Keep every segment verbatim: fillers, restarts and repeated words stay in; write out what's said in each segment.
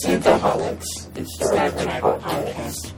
Synthaholics. It's the Rock and Roll podcast.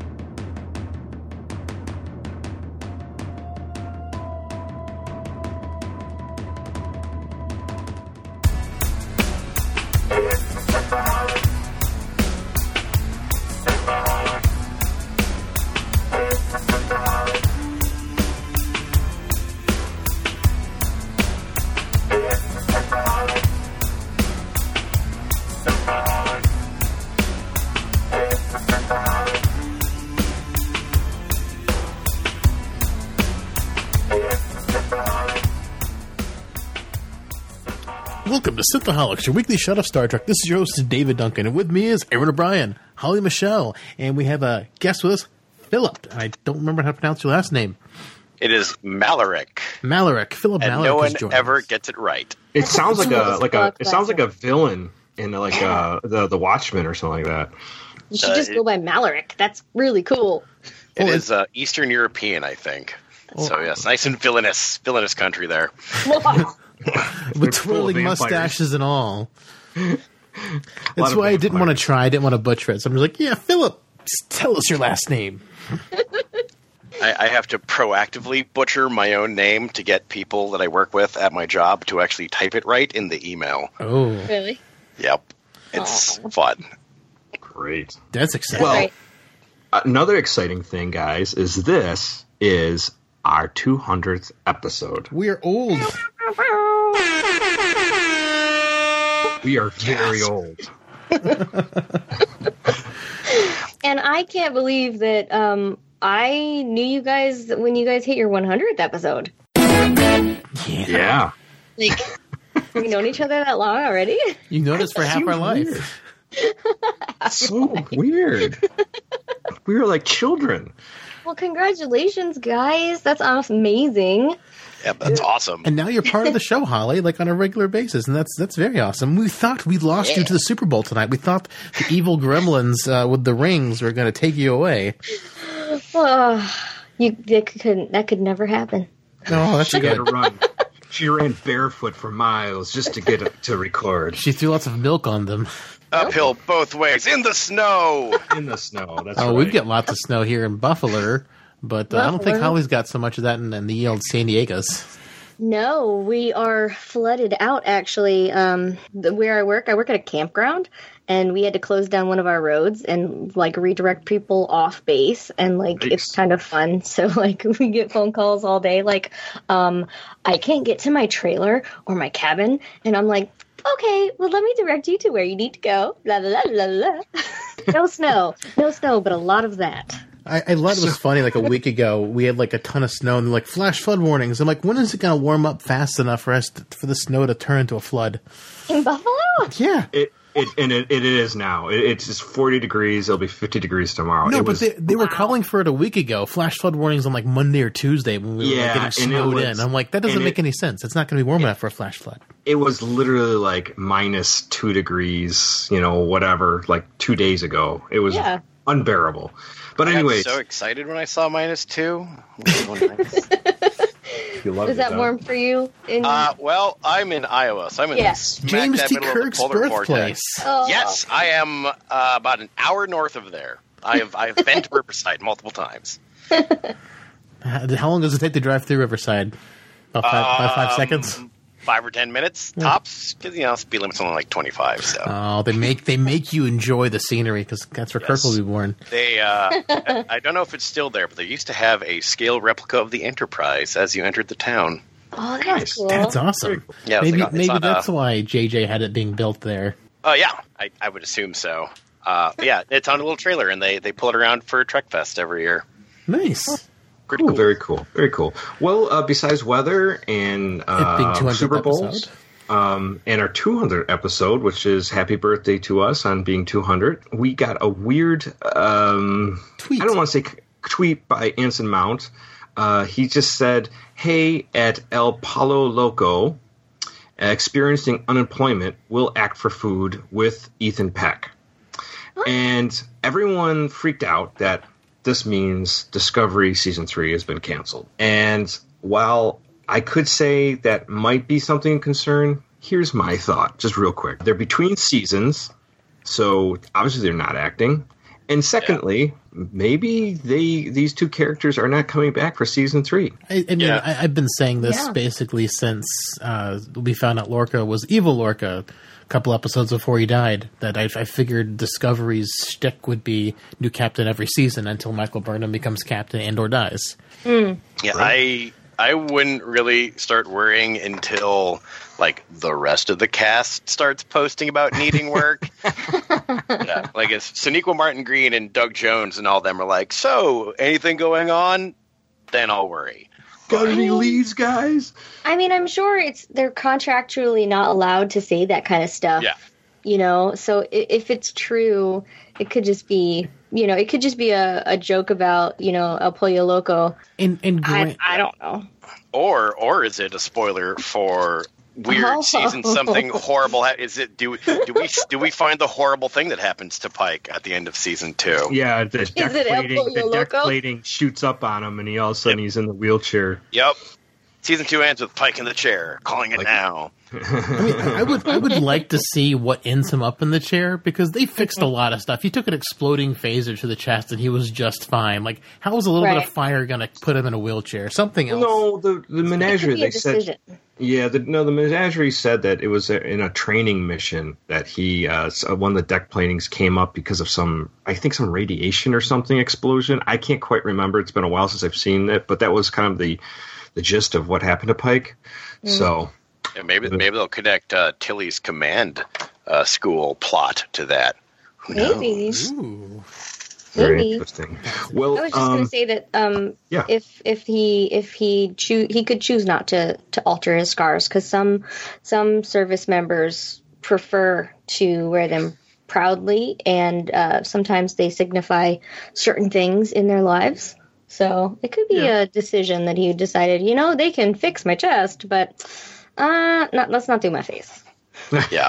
Welcome to Synthaholics, your weekly shot of Star Trek. This is your host, David Duncan, and with me is Aaron O'Brien, Holly Michelle, and we have a guest with us, Philip. I don't remember how to pronounce your last name. It is Malarick. Malarick. Philip and Malarick. No one is joining ever us. gets it right. It sounds like a like a it sounds like a villain in like uh the the Watchmen or something like that. You should Uh, just go by Malarick. That's really cool. It Oh, is uh, Eastern European, I think. Oh. So yes, nice and villainous, villainous country there. With full of twirling vampires. mustaches and all. That's of why I didn't want to vampires. try. I didn't want to butcher it. So I'm just like, yeah, Philip, just tell us your last name. I, I have to proactively butcher my own name to get people that I work with at my job to actually type it right in the email. Oh, Really? Yep, it's Aw. fun. Great. that's exciting. Well, Right. another exciting thing, guys, is this is our two hundredth episode. we are old. We are very Yes. old. And I can't believe that um, I knew you guys when you guys hit your one hundredth episode. Yeah. Like, we've known each other that long already? You noticed for half our life. So weird. We were like children. Well, congratulations, guys. That's amazing. Yep, that's awesome. And now you're part of the show, Holly, like on a regular basis, and that's that's very awesome. We thought we lost you to the Super Bowl tonight. We thought the evil gremlins uh, with the rings were going to take you away. Oh, you that could that could never happen. No, that's She had good. to run. She ran barefoot for miles just to get it to record She threw lots of milk on them. Uphill both ways in the snow. in the snow. That's Oh, right. we've got lots of snow here in Buffalo, but uh, I don't think Buffalo? Holly's got so much of that in, in the old San Diego's. No, we are flooded out, actually. Um, the, where I work, I work at a campground, and we had to close down one of our roads and, like, redirect people off base, and, like, Nice. it's kind of fun. So, like, we get phone calls all day, like, um, I can't get to my trailer or my cabin, and I'm like, okay, well, let me direct you to where you need to go. La la la la la. No snow. No snow, but a lot of that. I, I thought it was funny, like a week ago, we had like a ton of snow and they're like, flash flood warnings. I'm like, when is it going to warm up fast enough for us to, for the snow to turn into a flood? In Buffalo? Yeah. It, it and it, it is now. It, it's just forty degrees. It'll be fifty degrees tomorrow. No, it but was, they, they were calling for it a week ago. Flash flood warnings on like Monday or Tuesday when we were Yeah, like, getting and it snowed was- in. I'm like, that doesn't and make it- any sense. It's not going to be warm enough for a flash flood. it was literally like minus two degrees. You know, whatever. Like two days ago, it was Yeah. unbearable. But I got anyways, so excited when I saw minus two. you love Is that warm for you? In- Uh, well, I'm in Iowa, so I'm in Yeah. smack James dab T. middle of the Kirk's polar birthplace. vortex. Oh. Yes, I am uh, about an hour north of there. I have I've been to Riverside multiple times. How how long does it take to drive through Riverside? About five, five, five Um, seconds? Five or ten minutes tops, because you know speed limit's only like twenty-five. So Oh, they make they make you enjoy the scenery because that's where Kirk Yes. will be born. they, uh, I, I don't know if it's still there, but they used to have a scale replica of the Enterprise as you entered the town. Oh, that's Nice. cool. That's awesome. Yeah, it's maybe like on- it's maybe on, that's uh, why J J had it being built there. Oh yeah, I, I would assume so. Uh, but yeah, it's on a little trailer, and they, they pull it around for Trek Fest every year. Nice. Pretty Cool, cool. very cool, very cool. Well, uh, besides weather and It being uh, two hundredth Super Bowls, episode. um, and our two hundredth episode, which is happy birthday to us on being two hundred, we got a weird, um, Tweet. I don't want to say c- tweet by Anson Mount. Uh, he just said, hey, at El Palo Loco, experiencing unemployment, will act for food with Ethan Peck. And everyone freaked out that this means Discovery Season three has been canceled. And while I could say that might be something of concern, here's my thought, just real quick. They're between seasons. So obviously they're not acting. And secondly, yeah. maybe they these two characters are not coming back for season three. I, I mean, yeah. I, I've been saying this yeah. basically since uh, we found out Lorca was evil Lorca a couple episodes before he died, that I, I figured Discovery's shtick would be new captain every season until Michael Burnham becomes captain and or dies. Mm. Yeah, right. I I wouldn't really start worrying until like the rest of the cast starts posting about needing work. yeah, like if Sonequa Martin Green and Doug Jones and all them are like, so anything going on, then I'll worry. Got any leads, guys? I mean, I'm sure it's they're contractually not allowed to say that kind of stuff. Yeah. You know, so i- if it's true, it could just be, you know, it could just be a, a joke about, you know, El Pollo Loco. And, and I, Grant, I don't know. Or or is it a spoiler for weird Oh. season? Something horrible. Ha- is it do do we do we find the horrible thing that happens to Pike at the end of season two? Yeah, the deck it El plating, Pollo the deck Loco? plating shoots up on him, and he all of a sudden he's in the wheelchair. Yep. Season two ends with Pike in the chair, calling it Like- now. I mean, I would I would like to see what ends him up in the chair, because they fixed a lot of stuff. He took an exploding phaser to the chest and he was just fine. Like, how is a little bit Right. of fire going to put him in a wheelchair? Something else. No, the the It menagerie could be a they said. decision. Yeah, the, no, the menagerie said that it was a, in a training mission that he uh, s- uh, one of the deck platings came up because of some, I think, some radiation or something explosion. I can't quite remember. It's been a while since I've seen it, but that was kind of the the gist of what happened to Pike. So. Yeah, maybe maybe they'll connect uh, Tilly's command uh, school plot to that. Who Maybe. knows? Ooh. Very Maybe. interesting. Well, I was just um, going to say that um, yeah. if if he if he choo- he could choose not to, to alter his scars, because some some service members prefer to wear them proudly, and uh, sometimes they signify certain things in their lives. So it could be Yeah. a decision that he decided, you know, they can fix my chest, but uh, not, let's not do my face. Yeah.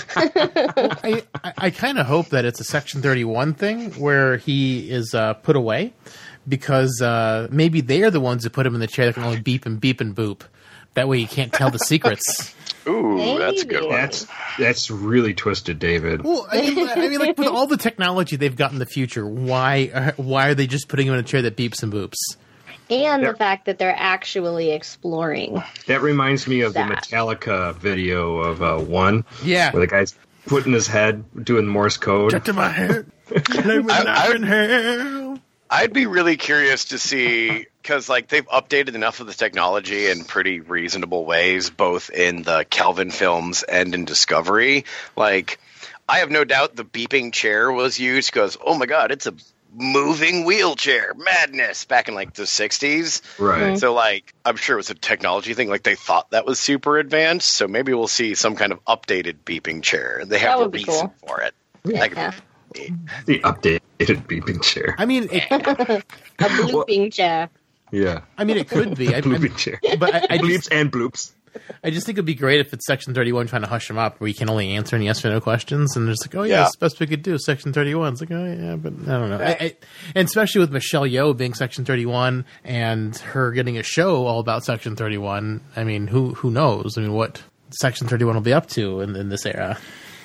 I, I, I kind of hope that it's a Section thirty-one thing where he is uh, put away, because uh, maybe they're the ones who put him in the chair that can only beep and beep and boop. That way you can't tell the secrets. Ooh, that's a good Maybe. one. that's that's really twisted, David. Well, I mean, I mean, like with all the technology they've got in the future, why uh, why are they just putting him in a chair that beeps and boops? And Yeah. the fact that they're actually exploring. That reminds me of the That. Metallica video of uh, One, Yeah. where the guy's putting his head, doing Morse code. Shut to my head. Let me I- laugh I- in hell. I'd be really curious to see, because like they've updated enough of the technology in pretty reasonable ways, both in the Kelvin films and in Discovery. Like, I have no doubt the beeping chair was used because, oh my god, it's a moving wheelchair. Madness. Back in like the sixties. Right. So like, I'm sure it was a technology thing. Like they thought that was super advanced. So maybe we'll see some kind of updated beeping chair. They have That a would be reason cool. for it. That could Yeah. be neat. The updated beeping chair. I mean, it, A blooping chair. Yeah. I mean, it could be. I, Blooping I, chair. but I, I, Bleeps just, and bloops. I just think it'd be great if it's Section thirty-one trying to hush him up, where you can only answer any yes or no questions, and it's like, oh yeah, Yeah. that's the best we could do. Section thirty-one. It's like, oh yeah, but I don't know. I, I, and especially with Michelle Yeoh being Section thirty-one and her getting a show all about Section thirty-one. I mean, who who knows? I mean, what Section thirty-one will be up to in, in this era?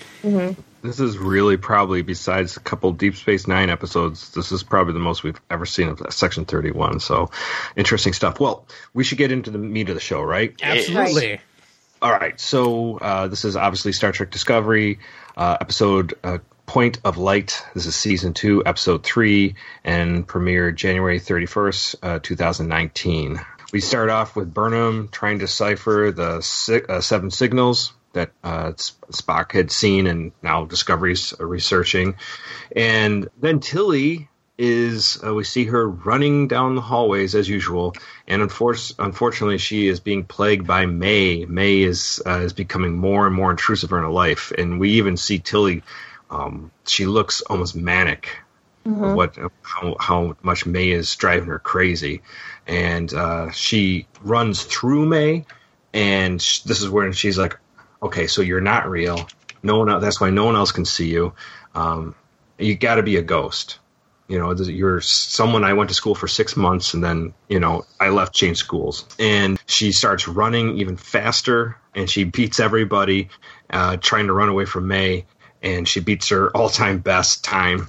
This is really probably, besides a couple Deep Space Nine episodes, this is probably the most we've ever seen of Section thirty-one. So, interesting stuff. Well, we should get into the meat of the show, right? Absolutely. All right. So, uh, this is obviously Star Trek Discovery, uh, episode uh, Point of Light. This is season two, episode three, and premiered January thirty-first, uh, twenty nineteen. We start off with Burnham trying to decipher the si- uh, seven signals that uh, Spock had seen and now Discovery's researching. And then Tilly is, uh, we see her running down the hallways as usual. And unfor- unfortunately, she is being plagued by May. May is, uh, is becoming more and more intrusive in her life. And we even see Tilly, um, she looks almost manic. Of what how, how much May is driving her crazy. And uh, she runs through May. And sh- this is where she's like, okay, so you're not real. No one else, that's why no one else can see you. Um, you got to be a ghost. You know, you're someone I went to school for six months and then, you know, I left, changed schools. And she starts running even faster and she beats everybody, uh, trying to run away from May. and she beats her all-time best time.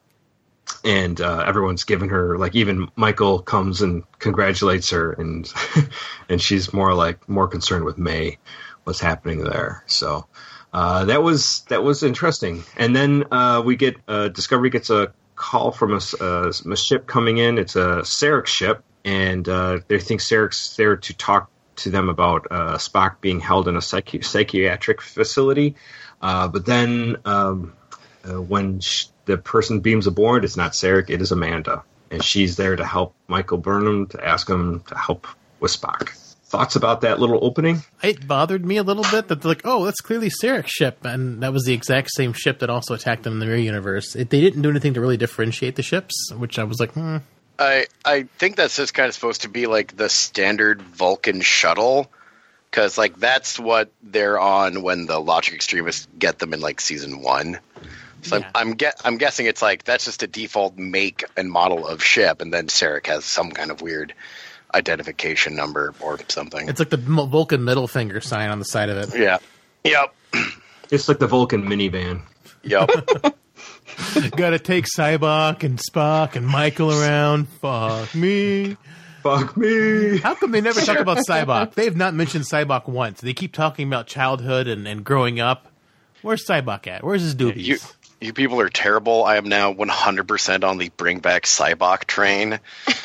And uh, everyone's giving her, like, even Michael comes and congratulates her, and and she's more like more concerned with May, what's happening there. So uh, that was that was interesting. And then uh, we get uh, Discovery gets a call from a, a, a ship coming in. It's a Sarek ship, and uh, they think Sarek's there to talk to them about uh, Spock being held in a psychi- psychiatric facility. Uh, but then um, uh, when sh- the person beams aboard, it's not Sarek, it is Amanda. And she's there to help Michael Burnham, to ask him to help with Spock. Thoughts about that little opening? It bothered me a little bit that they're like, oh, that's clearly Sarek's ship. And that was the exact same ship that also attacked them in the Mirror Universe. It, they didn't do anything to really differentiate the ships, which I was like, hmm. I I think that's just kind of supposed to be like the standard Vulcan shuttle, because like that's what they're on when the Logic Extremists get them in like season one. So yeah. I'm I'm, get, I'm guessing it's like that's just a default make and model of ship, and then Sarek has some kind of weird identification number or something. It's like the Vulcan middle finger sign on the side of it. Yeah. Yep. It's like the Vulcan minivan. Yep. Gotta take Cybok and Spock and Michael around. Fuck me. Fuck me. How come they never talk about Cybok? They have not mentioned Cybok once. They keep talking about childhood and, and growing up. Where's Cybok at? Where's his doobies? You, you people are terrible. I am now one hundred percent on the bring back Cybok train.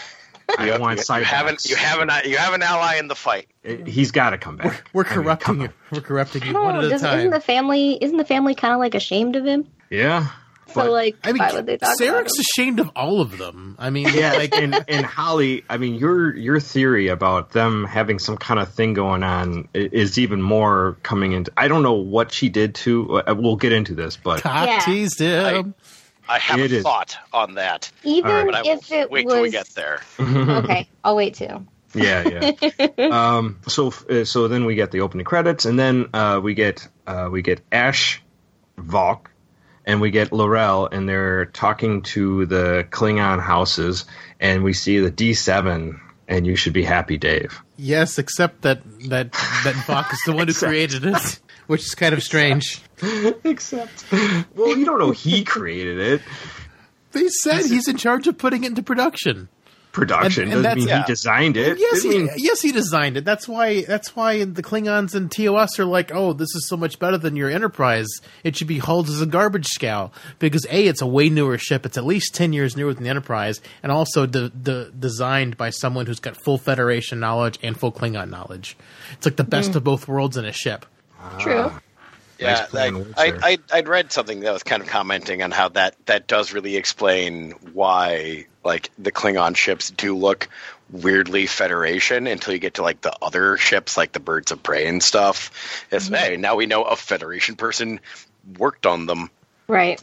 I you, want you, Cyboks. You haven't. You haven't. You have an ally in the fight. He's got to come back. We're, we're corrupting you. We're corrupting you one at a does, time. Isn't the family? Isn't the family kind of like ashamed of him? Yeah. So, like, I mean, why would they talk Sarek's about him? ashamed of all of them. I mean, Yeah, like, and, and Holly, I mean, your your theory about them having some kind of thing going on is even more coming into. I don't know what she did to. We'll get into this, but cock Yeah. teased him. I have It a is. thought on that. Even All right. But I will if it wait was till we get there. okay, I'll wait too. yeah, yeah. um, so uh, so then we get the opening credits, and then uh, we get uh, we get Ash Valk, and we get L'Rell, and they're talking to the Klingon houses, and we see the D seven, and you should be happy, Dave. Yes, except that that that Vox is the one who created it, which is kind of strange. Except, well, you don't know he created it. They said he's in charge of putting it into production. Production And- and doesn't mean that's- he designed it. Yes, I he, mean, yes, he designed it. That's why. That's why the Klingons and T O S are like, "Oh, this is so much better than your Enterprise. It should be hauled as a garbage scow because a, it's a way newer ship. It's at least ten years newer than the Enterprise, and also de- de- designed by someone who's got full Federation knowledge and full Klingon knowledge. It's like the best of both worlds in a ship." True. Yeah, Nice plan, I, words I, there. I, I'd read something that was kind of commenting on how that, that does really explain why like the Klingon ships do look weirdly Federation until you get to like the other ships, like the Birds of Prey and stuff. It's hey, now we know a Federation person worked on them. Right.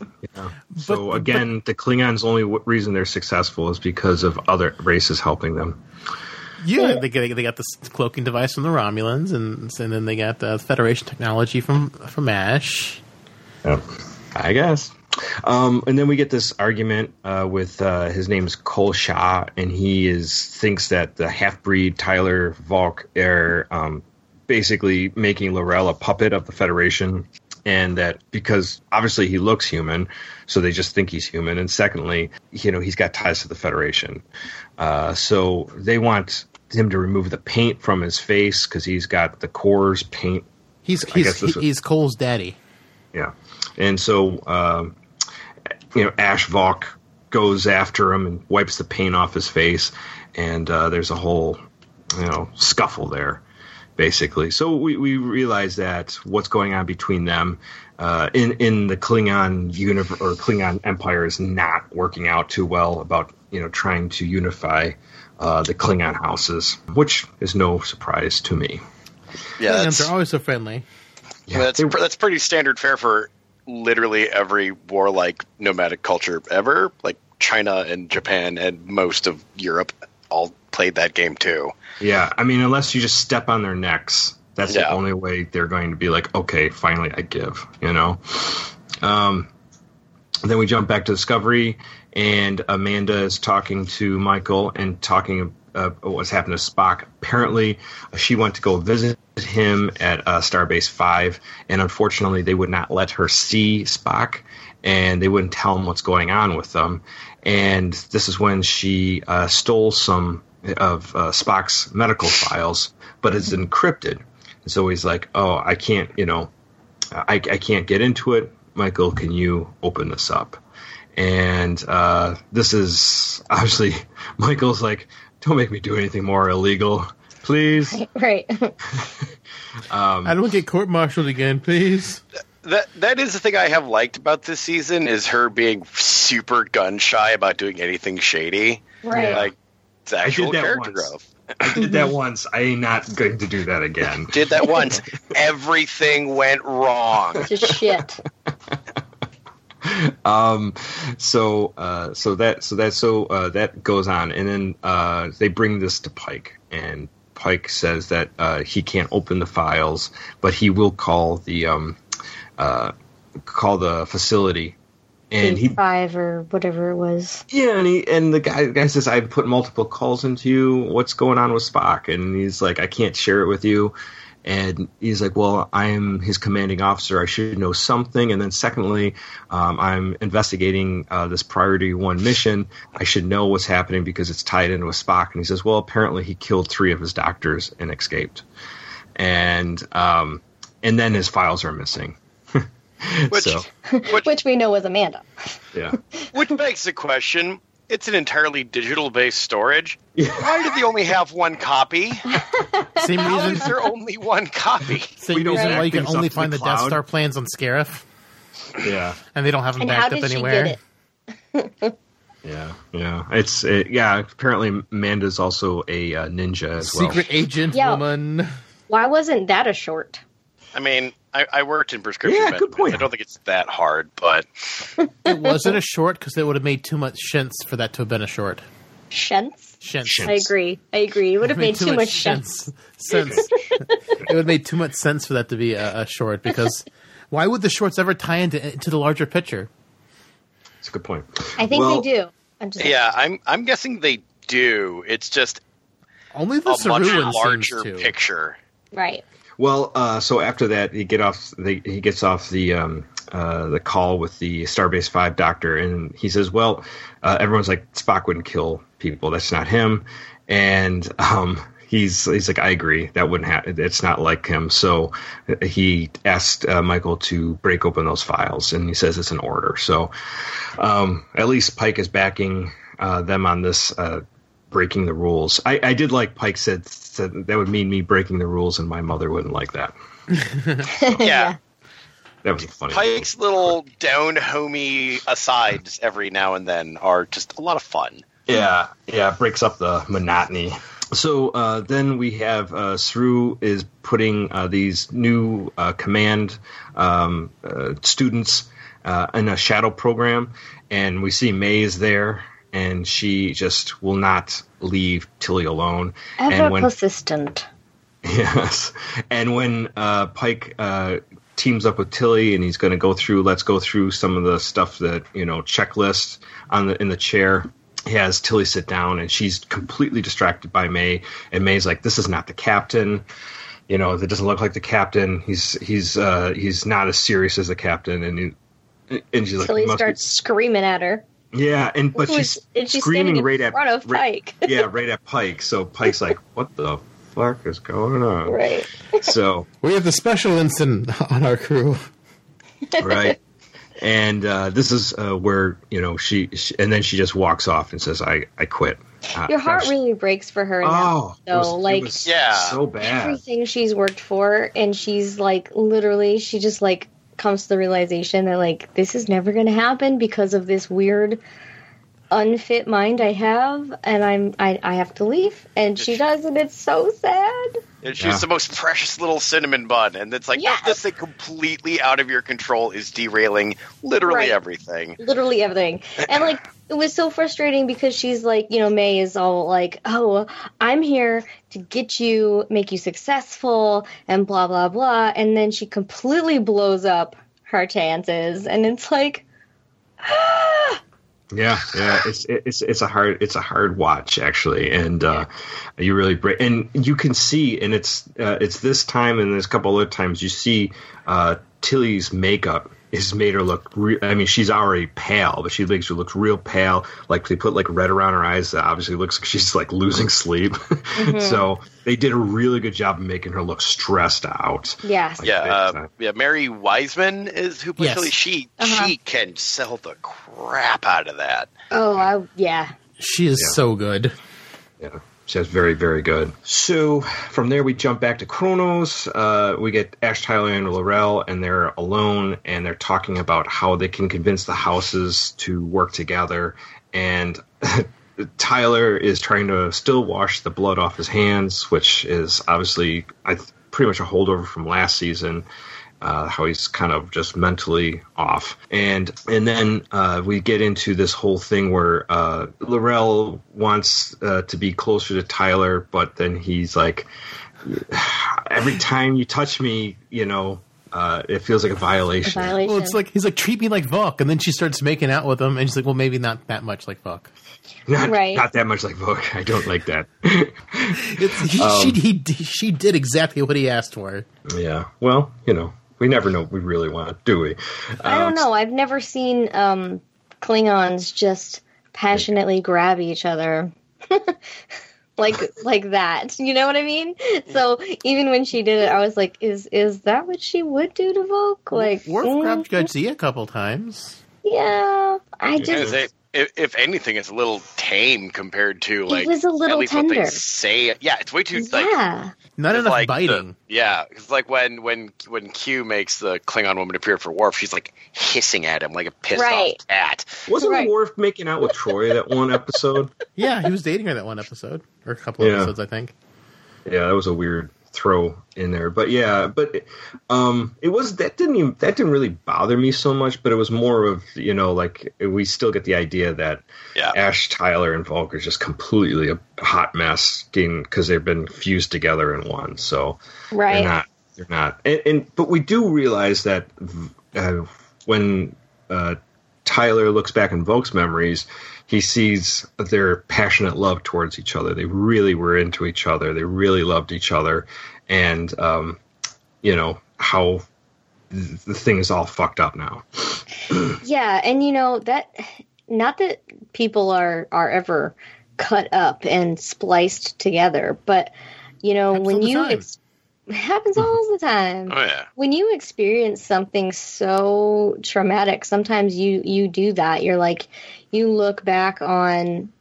so But- again, the Klingons' only w- reason they're successful is because of other races helping them. Yeah, they got they got this cloaking device from the Romulans, and, and then they got the Federation technology from from Ash. Yep. I guess. Um, and then we get this argument uh, with uh, his name's Cole Shaw, and he is thinks that the half breed Tyler Valk are um, basically making L'Rell a puppet of the Federation, and that because obviously he looks human, so they just think he's human. And secondly, you know, he's got ties to the Federation, uh, so they want him to remove the paint from his face because he's got the Core's paint. He's I guess he's this- he's Cole's daddy. Yeah. And so, um, you know, Ash Valk goes after him and wipes the paint off his face. And uh, there's a whole, you know, scuffle there, basically. So we, we realize that what's going on between them uh, in, in the Klingon universe or Klingon Empire is not working out too well about, you know, trying to unify uh, the Klingon houses, which is no surprise to me. Yeah, Klingons that's, are always so friendly. I mean, that's, they- pr- that's pretty standard fare for literally every warlike nomadic culture ever. Like China and Japan and most of Europe all played that game too. Yeah, I mean, unless you just step on their necks, that's the Yeah. only way they're going to be like, okay, finally I give, you know? Um, then we jump back to Discovery, and Amanda is talking to Michael and talking uh, what's happened to Spock. Apparently, uh, she went to go visit him at uh, Starbase five, and unfortunately they would not let her see Spock, and they wouldn't tell him what's going on with them. And this is when she uh, stole some of uh, Spock's medical files, but it's encrypted. And so he's like, oh, I can't, you know, I, I can't get into it. Michael, can you open this up? And uh, this is obviously, Michael's like, don't make me do anything more illegal, please. Right. um, I don't get court-martialed again, please. That that is the thing I have liked about this season is her being super gun shy about doing anything shady. Right. Like it's actual that character once. growth. I did that once. I ain't not going to do that again. Did that once. Everything went wrong. Just shit. um so uh so that so that so uh that goes on, and then uh they bring this to Pike, and Pike says that uh he can't open the files, but he will call the um uh call the facility, and he five or whatever it was. yeah and he and the guy the guy says, I've put multiple calls into you, what's going on with Spock? And he's like, I can't share it with you. And he's like, well, I'm his commanding officer. I should know something. And then secondly, um, I'm investigating uh, this Priority One mission. I should know what's happening because it's tied in with Spock. And he says, well, apparently he killed three of his doctors and escaped. And um, and then his files are missing. Which, so, which, Which we know was Amanda. yeah. which begs the question, it's an entirely digital-based storage. Yeah. Why do they only have one copy? Same How reason. is there only one copy? Same We don't reason back why you can things only up to find the the Death cloud. Star plans on Scarif, Yeah. and they don't have them And how backed up did she anywhere. get it? Yeah. Yeah. It's it, yeah. Apparently, Amanda's also a uh, ninja as well. Secret agent Yeah. woman. Why wasn't that a short? I mean, I, I worked in prescription Yeah, medicine. good point. I don't think it's that hard, but It wasn't a short because it would have made too much sense for that to have been a short. Shents? Shents. I agree. I agree. It would have made too much sense. sense. It would have made too much sense for that to be a, a short, because why would the shorts ever tie into, into the larger picture? That's a good point. I think Well, they do. I'm just yeah, I'm I'm guessing they do. It's just Only the a much Saruan larger seems to. picture. right. Well, uh, so after that, he get off. They, he gets off the um, uh, the call with the Starbase Five doctor, and he says, "Well, uh, everyone's like Spock wouldn't kill people. That's not him." And um, he's he's like, "I agree. That wouldn't happen. It's not like him." So he asked uh, Michael to break open those files, and he says it's an order. So um, at least Pike is backing uh, them on this. Uh, breaking the rules. I, I did like Pike said, said that would mean me breaking the rules, and my mother wouldn't like that. Yeah. That was a funny. Pike's little down homey asides every now and then are just a lot of fun. Yeah, yeah, breaks up the monotony. So uh, then we have uh, Saru is putting uh, these new uh, command um, uh, students uh, in a shadow program, and we see Maze there. And she just will not leave Tilly alone. Ever and when, persistent. yes, and when uh, Pike uh, teams up with Tilly, and he's going to go through, let's go through some of the stuff that you know, checklist on the in the chair. He has Tilly sit down, and she's completely distracted by May. And May's like, "This is not the captain. You know, that doesn't look like the captain. He's he's uh, he's not as serious as the captain." And he, and she's like, Tilly "He must be-" starts screaming at her. Yeah, and but Who she's is- and she's screaming standing in right at front of right- Pike. yeah, right at Pike. So Pike's like, "What the fuck is going on?" Right. So We have the special ensign on our crew. right, and uh, this is uh, where you know she, she, and then she just walks off and says, "I I quit." Uh, Your heart gosh. really breaks for her Oh, now, it was- though. it Like, was Yeah. so bad. everything she's worked for, and she's like, literally, she just like comes to the realization that like this is never going to happen because of this weird unfit mind I have, and I'm I, I have to leave, and she does, and it's so sad. And she's Yeah. the most precious little cinnamon bun, and it's like, Yes. this thing completely out of your control is derailing literally Right. everything. Literally everything. And like it was so frustrating because she's like, you know, May is all like, "Oh, I'm here to get you, make you successful," and blah blah blah, and then she completely blows up her chances, and it's like, ah, Yeah, yeah, it's it's it's a hard it's a hard watch actually, and uh, you really break, and you can see, and it's uh, it's this time and there's a couple other times you see uh, Tilly's makeup has made her look. Re- I mean, she's already pale, but she makes her look real pale. Like they put like red around her eyes. That obviously looks like she's like losing sleep. Mm-hmm. So they did a really good job of making her look stressed out. Yes. Like, Yeah, uh, yeah. Mary Wiseman is who plays Yes. Tilly. She Uh-huh. she can sell the crap out of that. Oh, I, yeah. She is Yeah. so good. Yeah, she was very, very good. So from there, we jump back to Kronos. Uh, we get Ash, Tyler, and Laurel, and they're alone, and they're talking about how they can convince the houses to work together. And Tyler is trying to still wash the blood off his hands, which is obviously I th- pretty much a holdover from last season. Uh, how he's kind of just mentally off. And and then uh, we get into this whole thing where uh, Laurel wants uh, to be closer to Tyler, but then he's like, every time you touch me, you know, uh, it feels like a A violation. violation. Well, it's like he's like, treat me like Vok, and then she starts making out with him, and she's like, well, maybe not that much like Vok. Not, Right. not that much like Vogue. I don't like that. It's, he, Um, she, he, she did exactly what he asked for. Yeah. Well, you know, we never know what we really want, do we? I don't know. I've never seen um, Klingons just passionately grab each other. like like that. You know what I mean? So even when she did it, I was like, is is that what she would do to Vogue? Like Worf mm, grabbed Jadzia a couple times. yeah. I Yeah, just they- if, if anything, it's a little tame compared to like was a little at least what they tender. say. Yeah, it's way too like yeah. Not It's enough like biting. The, yeah, it's like when when when Q makes the Klingon woman appear for Worf, she's like hissing at him like a pissed Right. off cat. Wasn't Right. Worf making out with Troy that one episode? Yeah, he was dating her that one episode, or a couple Yeah. episodes, I think. Yeah, that was a weird throw in there, but yeah, but um, it was that didn't even, that didn't really bother me so much, but it was more of, you know, like we still get the idea that Yeah. Ash, Tyler, and Volk are just completely a hot mess because they've been fused together in one. So Right. they're not, they're not, and, and but we do realize that uh, when uh, Tyler looks back in Volk's memories, he sees their passionate love towards each other. They really were into each other. They really loved each other. And, um, you know, how th- the thing is all fucked up now. Yeah, and you know that not that people are are ever cut up and spliced together, but you know Happens when all the you time. ex- happens all the time. Oh yeah. When you experience something so traumatic, sometimes you you do that. You're like you look back on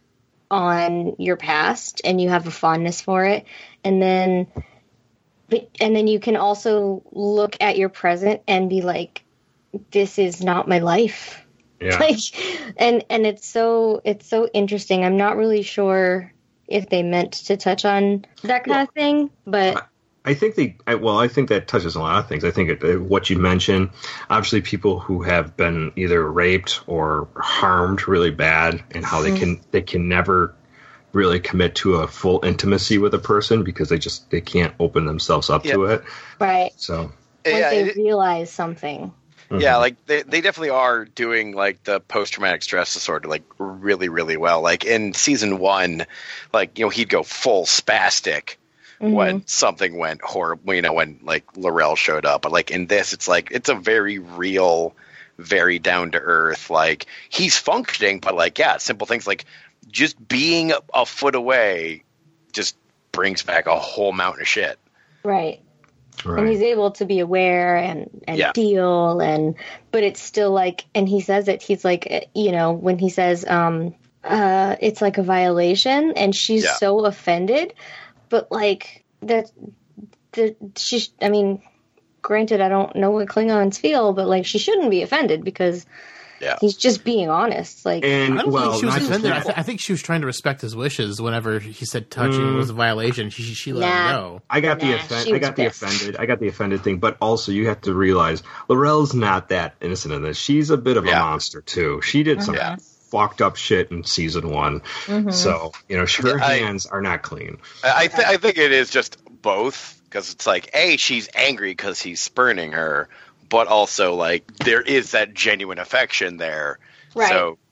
on your past and you have a fondness for it, and then but and then you can also look at your present and be like, this is not my life. Yeah. Like, and and it's so it's so interesting. I'm not really sure if they meant to touch on that kind of thing, but I think they, I, well, I think that touches on a lot of things. I think it, uh, what you mentioned, obviously people who have been either raped or harmed really bad and how they can, they can never really commit to a full intimacy with a person because they just, they can't open themselves up to it. right So, once Yeah, they it- realize something. Yeah, like they they definitely are doing like the post traumatic stress disorder like really really well. Like in season one, like you know he'd go full spastic when something went horrible. You know when like Laurel showed up, but like in this, it's like it's a very real, very down to earth. Like he's functioning, but like yeah, simple things like just being a foot away just brings back a whole mountain of shit. Right. right. And he's able to be aware and, and Yeah. deal and but it's still like and he says it he's like eh, you know when he says um uh it's like a violation and she's Yeah. so offended but like that the she I mean granted I don't know what Klingons feel but like she shouldn't be offended because Yeah. he's just being honest like and I don't well, think she was not just offended. I, that. th- I think she was trying to respect his wishes whenever he said touching Mm. was a violation. She, she let Nah. him go. I got the Nah, offend- she I was got the pissed. offended. I got the offended thing, but also you have to realize Laurel's not that innocent in this. She's a bit of a Yeah. monster too. She did some Yeah. fucked up shit in season one, so you know her Yeah, I- hands are not clean. I, I, th- I think it is just both because it's like a she's angry because he's spurning her, but also like there is that genuine affection there. Right. So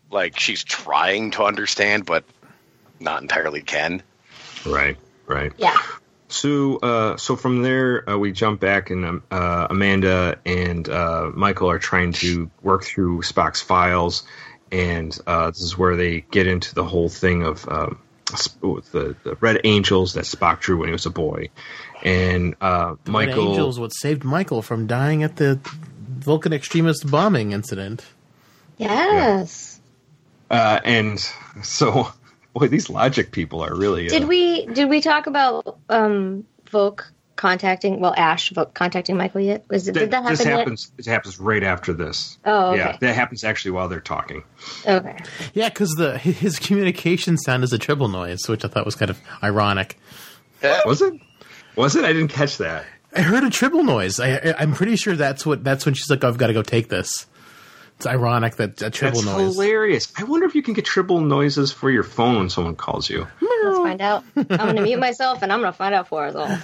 like she's trying to understand, but not entirely can. Right, right. Yeah. So, uh, so from there, uh, we jump back, and um, uh, Amanda and uh, Michael are trying to work through Spock's files, and uh, this is where they get into the whole thing of um, the, the Red Angels that Spock drew when he was a boy, and uh, The Michael. Red Angels what saved Michael from dying at the Vulcan extremist bombing incident. Yes. Uh, and so, boy, these logic people are really. Uh, Did we did we talk about um Voq contacting well Ash Voq contacting Michael yet? Was it, did that happen this yet? happens. It happens right after this. Oh, okay. Yeah, that happens actually while they're talking. Okay. Yeah, because the his communication sound is a triple noise, which I thought was kind of ironic. Was it? Was it? I didn't catch that. I heard a triple noise. I, I, I'm pretty sure that's what that's when she's like, oh, "I've got to go take this." It's ironic that a triple That's noise. hilarious. I wonder if you can get triple noises for your phone when someone calls you. Let's find out. I'm going to mute myself, and I'm going to find out for us all.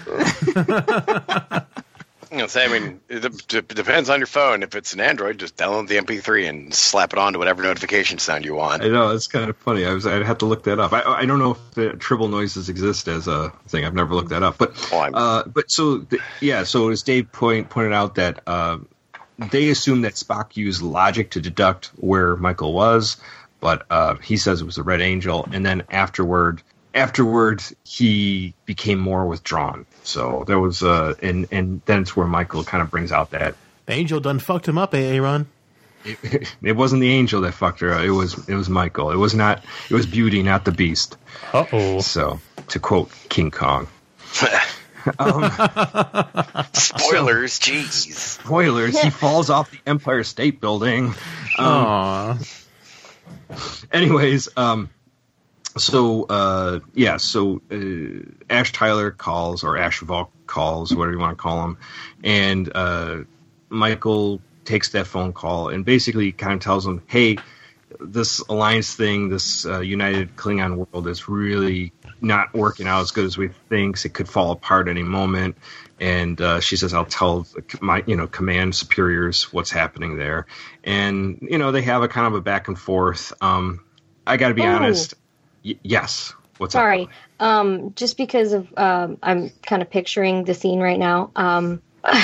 You know, say, I mean, it d- depends on your phone. If it's an Android, just download the M P three and slap it onto whatever notification sound you want. I know, it's kind of funny. I was I'd have to look that up. I I don't know if the triple noises exist as a thing. I've never looked that up. But Oh, I'm- uh, but so the, yeah. So as Dave point pointed out that. Uh, They assumed that Spock used logic to deduct where Michael was, but uh, he says it was a Red Angel. And then afterward, afterward, he became more withdrawn. So there was, uh, and and then it's where Michael kind of brings out that The angel done fucked him up, eh, Aaron? it, it wasn't the angel that fucked her. It was it was Michael. It was not. It was Beauty, not the Beast. Uh oh. So to quote King Kong. Spoilers, jeez. Spoilers, he falls off the Empire State Building. Um, Aww. anyways, um, so, uh, yeah, so uh, Ash Tyler calls, or Ash Volk calls, whatever you want to call him, and uh, Michael takes that phone call and basically kind of tells him, hey, this alliance thing, this uh, United Klingon world is really not working out as good as we think. It could fall apart any moment. And uh, she says, I'll tell my, you know, command superiors what's happening there. And, you know, they have a kind of a back and forth. Um, I got to be Oh. honest. Y- yes. What's Sorry. up? Um, just because of um, I'm kind of picturing the scene right now. Um,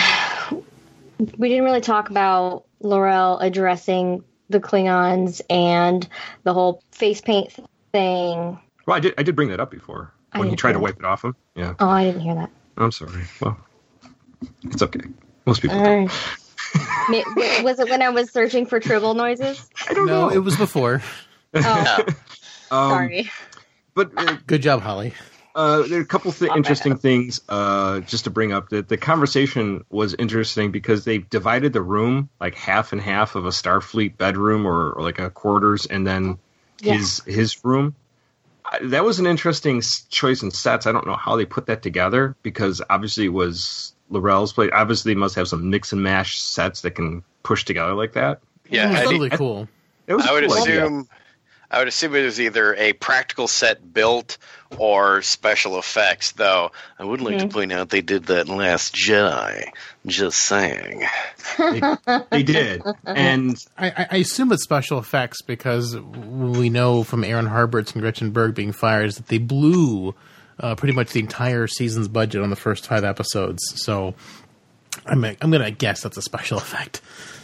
we didn't really talk about L'Orelle addressing the Klingons and the whole face paint thing. Well, I did, I did bring that up before I when he didn't tried to hear wipe it off him. Yeah. Oh, I didn't hear that. I'm sorry. Well, it's okay. Most people All don't. right. Ma- Was it when I was searching for triple noises? I don't No, know. it was before. Oh, Um, sorry. But uh, Good job, Holly. Uh, there are a couple th- Not interesting bad. things uh, just to bring up. That the conversation was interesting because they divided the room like half and half of a Starfleet bedroom or, or like a quarters, and then Yeah. his his room. I, that was an interesting s- choice in sets. I don't know how they put that together because obviously it was L'Orelle's place. Obviously, they must have some mix and mash sets that can push together like that. Yeah, it was I, totally I- cool. It was I would cool idea. assume. I would assume it was either a practical set built or special effects. Though I would like Mhm. to point out they did that in Last Jedi. Just saying. they, they did, and I, I- I assume it's special effects because we know from Aaron Harberts and Gretchen Berg being fired is that they blew uh, pretty much the entire season's budget on the first five episodes. So I'm I'm gonna guess that's a special effect.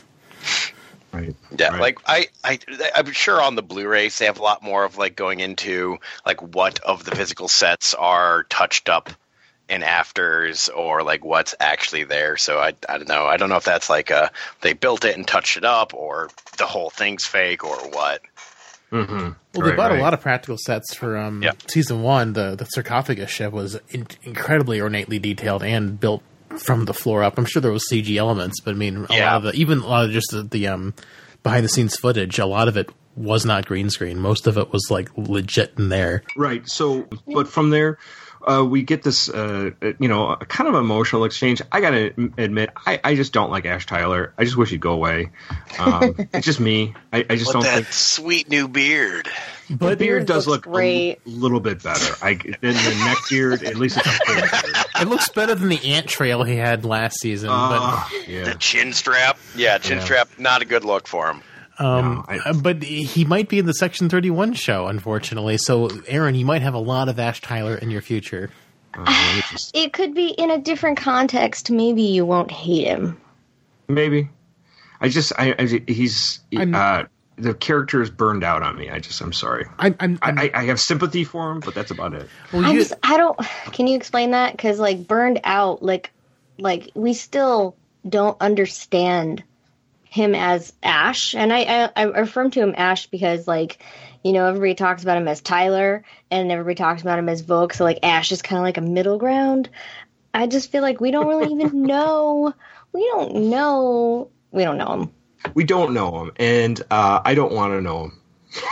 right, Yeah, right. like I, I, I'm sure on the Blu-rays they have a lot more of like going into like what of the physical sets are touched up in afters or like what's actually there. So I, I don't know. I don't know if that's like a they built it and touched it up or the whole thing's fake or what. Mm-hmm. Well, they Right, bought right. a lot of practical sets for um, Yeah. season one. The the sarcophagus ship was in- incredibly ornately detailed and built from the floor up. I'm sure there was C G elements, but I mean, a Yeah. lot of the even a lot of just the, the um, behind the scenes footage. A lot of it was not green screen. Most of it was like legit in there. Right. So, but from there, uh, we get this, uh, you know, a kind of emotional exchange. I gotta admit, I, I just don't like Ash Tyler. I just wish he'd go away. Um, it's just me. I, I just With don't that think sweet new beard. the But beard does looks look great. a l- little bit better. I than the neck beard. At least it's a full beard. it looks better than the ant trail he had last season. Uh, The yeah. chin strap. Yeah, chin Yeah. strap, not a good look for him. Um, No, I- but he might be in the Section thirty-one show, unfortunately. So, Aaron, you might have a lot of Ash Tyler in your future. Uh, let me just- It could be in a different context. Maybe you won't hate him. maybe. I just, I, I he's, I'm- uh, the character is burned out on me. I just, I'm sorry. I'm, I'm, I'm I, I have sympathy for him, but that's about it. well, I you- just, I don't. Can you explain that? Because like burned out, like, like we still don't understand him as Ash, and I, I, I refer to him Ash because like, you know, everybody talks about him as Tyler, and everybody talks about him as Volk. So like Ash is kind of like a middle ground. I just feel like we don't really even know. We don't know. We don't know him. We don't know him, and uh, I don't want to know him.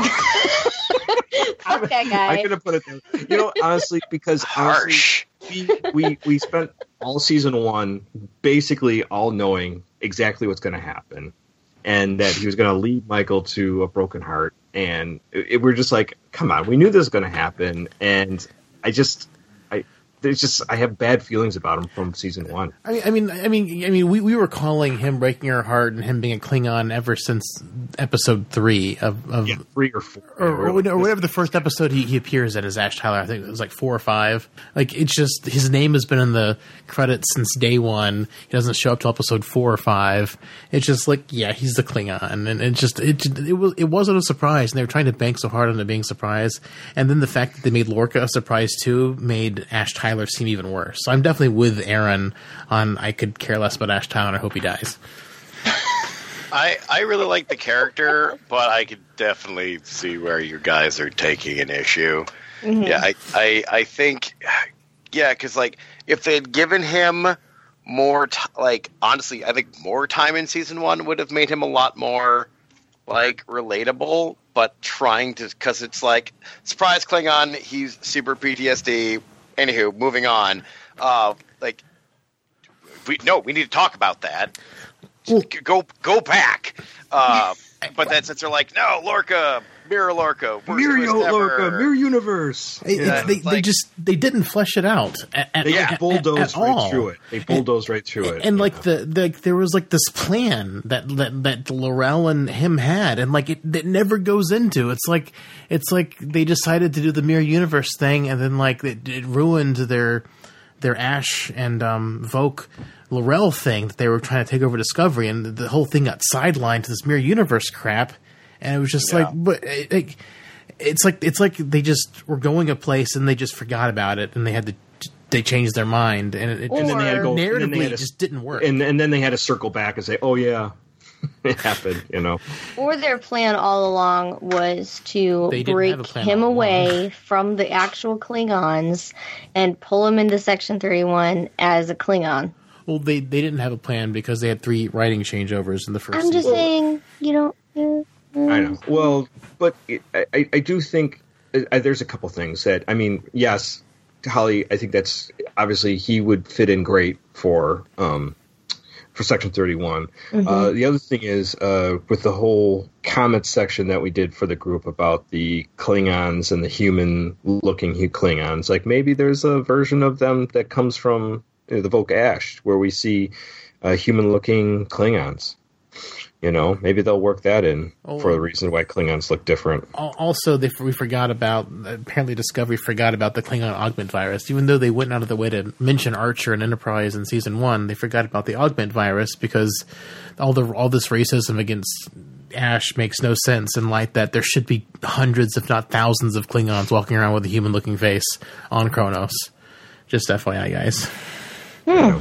Fuck that guy. I'm gonna put it there. You know, honestly, because Harsh. honestly, we, we we spent all season one basically all knowing exactly what's going to happen, and that he was going to lead Michael to a broken heart, and it, it, we're just like, come on, we knew this was going to happen, and I just, I. There's just I have bad feelings about him from season one. I mean, I mean, I mean, I mean, we, we were calling him breaking our heart and him being a Klingon ever since episode three of, of Yeah, three or four, or, or, or whatever the first episode he, he appears in as Ash Tyler. I think it was like four or five. Like it's just his name has been in the credits since day one. He doesn't show up till episode four or five. It's just like yeah, he's the Klingon, and it just it it was it wasn't a surprise. And they were trying to bank so hard on it being surprise, and then the fact that they made Lorca a surprise too made Ash Tyler seem even worse. So I'm definitely with Aaron on I could care less about Ash Tyler and I hope he dies. I, I really like the character, but I could definitely see where you guys are taking an issue. Yeah, I, I, I think, yeah, because, like, if they had given him more, t- like, honestly, I think more time in season one would have made him a lot more, like, relatable, but trying to, because it's like, surprise Klingon, he's super P T S D. Anywho, moving on. Uh, like, we no, we need to talk about that. Go, go back. Uh, but then since they're like, no, Lorca, Mirror Lorca, worst Mirror twist ever. Lorca, Mirror Universe. It- it- Yeah, they, they like- just they didn't flesh it out at, at, They at, bulldozed at right all. through it. They bulldozed right through it. And you like know. the, the there was like this plan that that, that Laurel and him had, and like it, it never goes into. It's like it's like they decided to do the Mirror Universe thing, and then like it, it ruined their their Ash and um, Voke Laurel thing that they were trying to take over Discovery, and the, the whole thing got sidelined to this Mirror Universe crap. And it was just Yeah. like, but it, it, it's like it's like they just were going a place and they just forgot about it, and they had to they changed their mind, and it, it And just then they had to go- and then they narratively had to- it just didn't work. and and then they had to circle back and say, "Oh yeah, it happened." You know, Or their plan all along was to They didn't break have a plan him all along. away from the actual Klingons and pull him into Section thirty-one as a Klingon. Well, they they didn't have a plan because they had three writing changeovers in the first I'm just season. saying, you know. eh, I know. Well, but it, I I do think uh, there's a couple things that I mean. Yes, Holly. I think that's obviously he would fit in great for um for Section thirty-one. Uh, the other thing is uh, with the whole comment section that we did for the group about the Klingons and the human-looking Klingons. Like maybe there's a version of them that comes from you know, the Voke Ash, where we see uh, human-looking Klingons. You know, maybe they'll work that in Oh. for the reason why Klingons look different. Al- Also, they, we forgot about apparently Discovery forgot about the Klingon augment virus. Even though they went out of the way to mention Archer and Enterprise in season one, they forgot about the augment virus because all the all this racism against Ash makes no sense in light that there should be hundreds, if not thousands, of Klingons walking around with a human-looking face on Kronos. Just F Y I, guys. You know?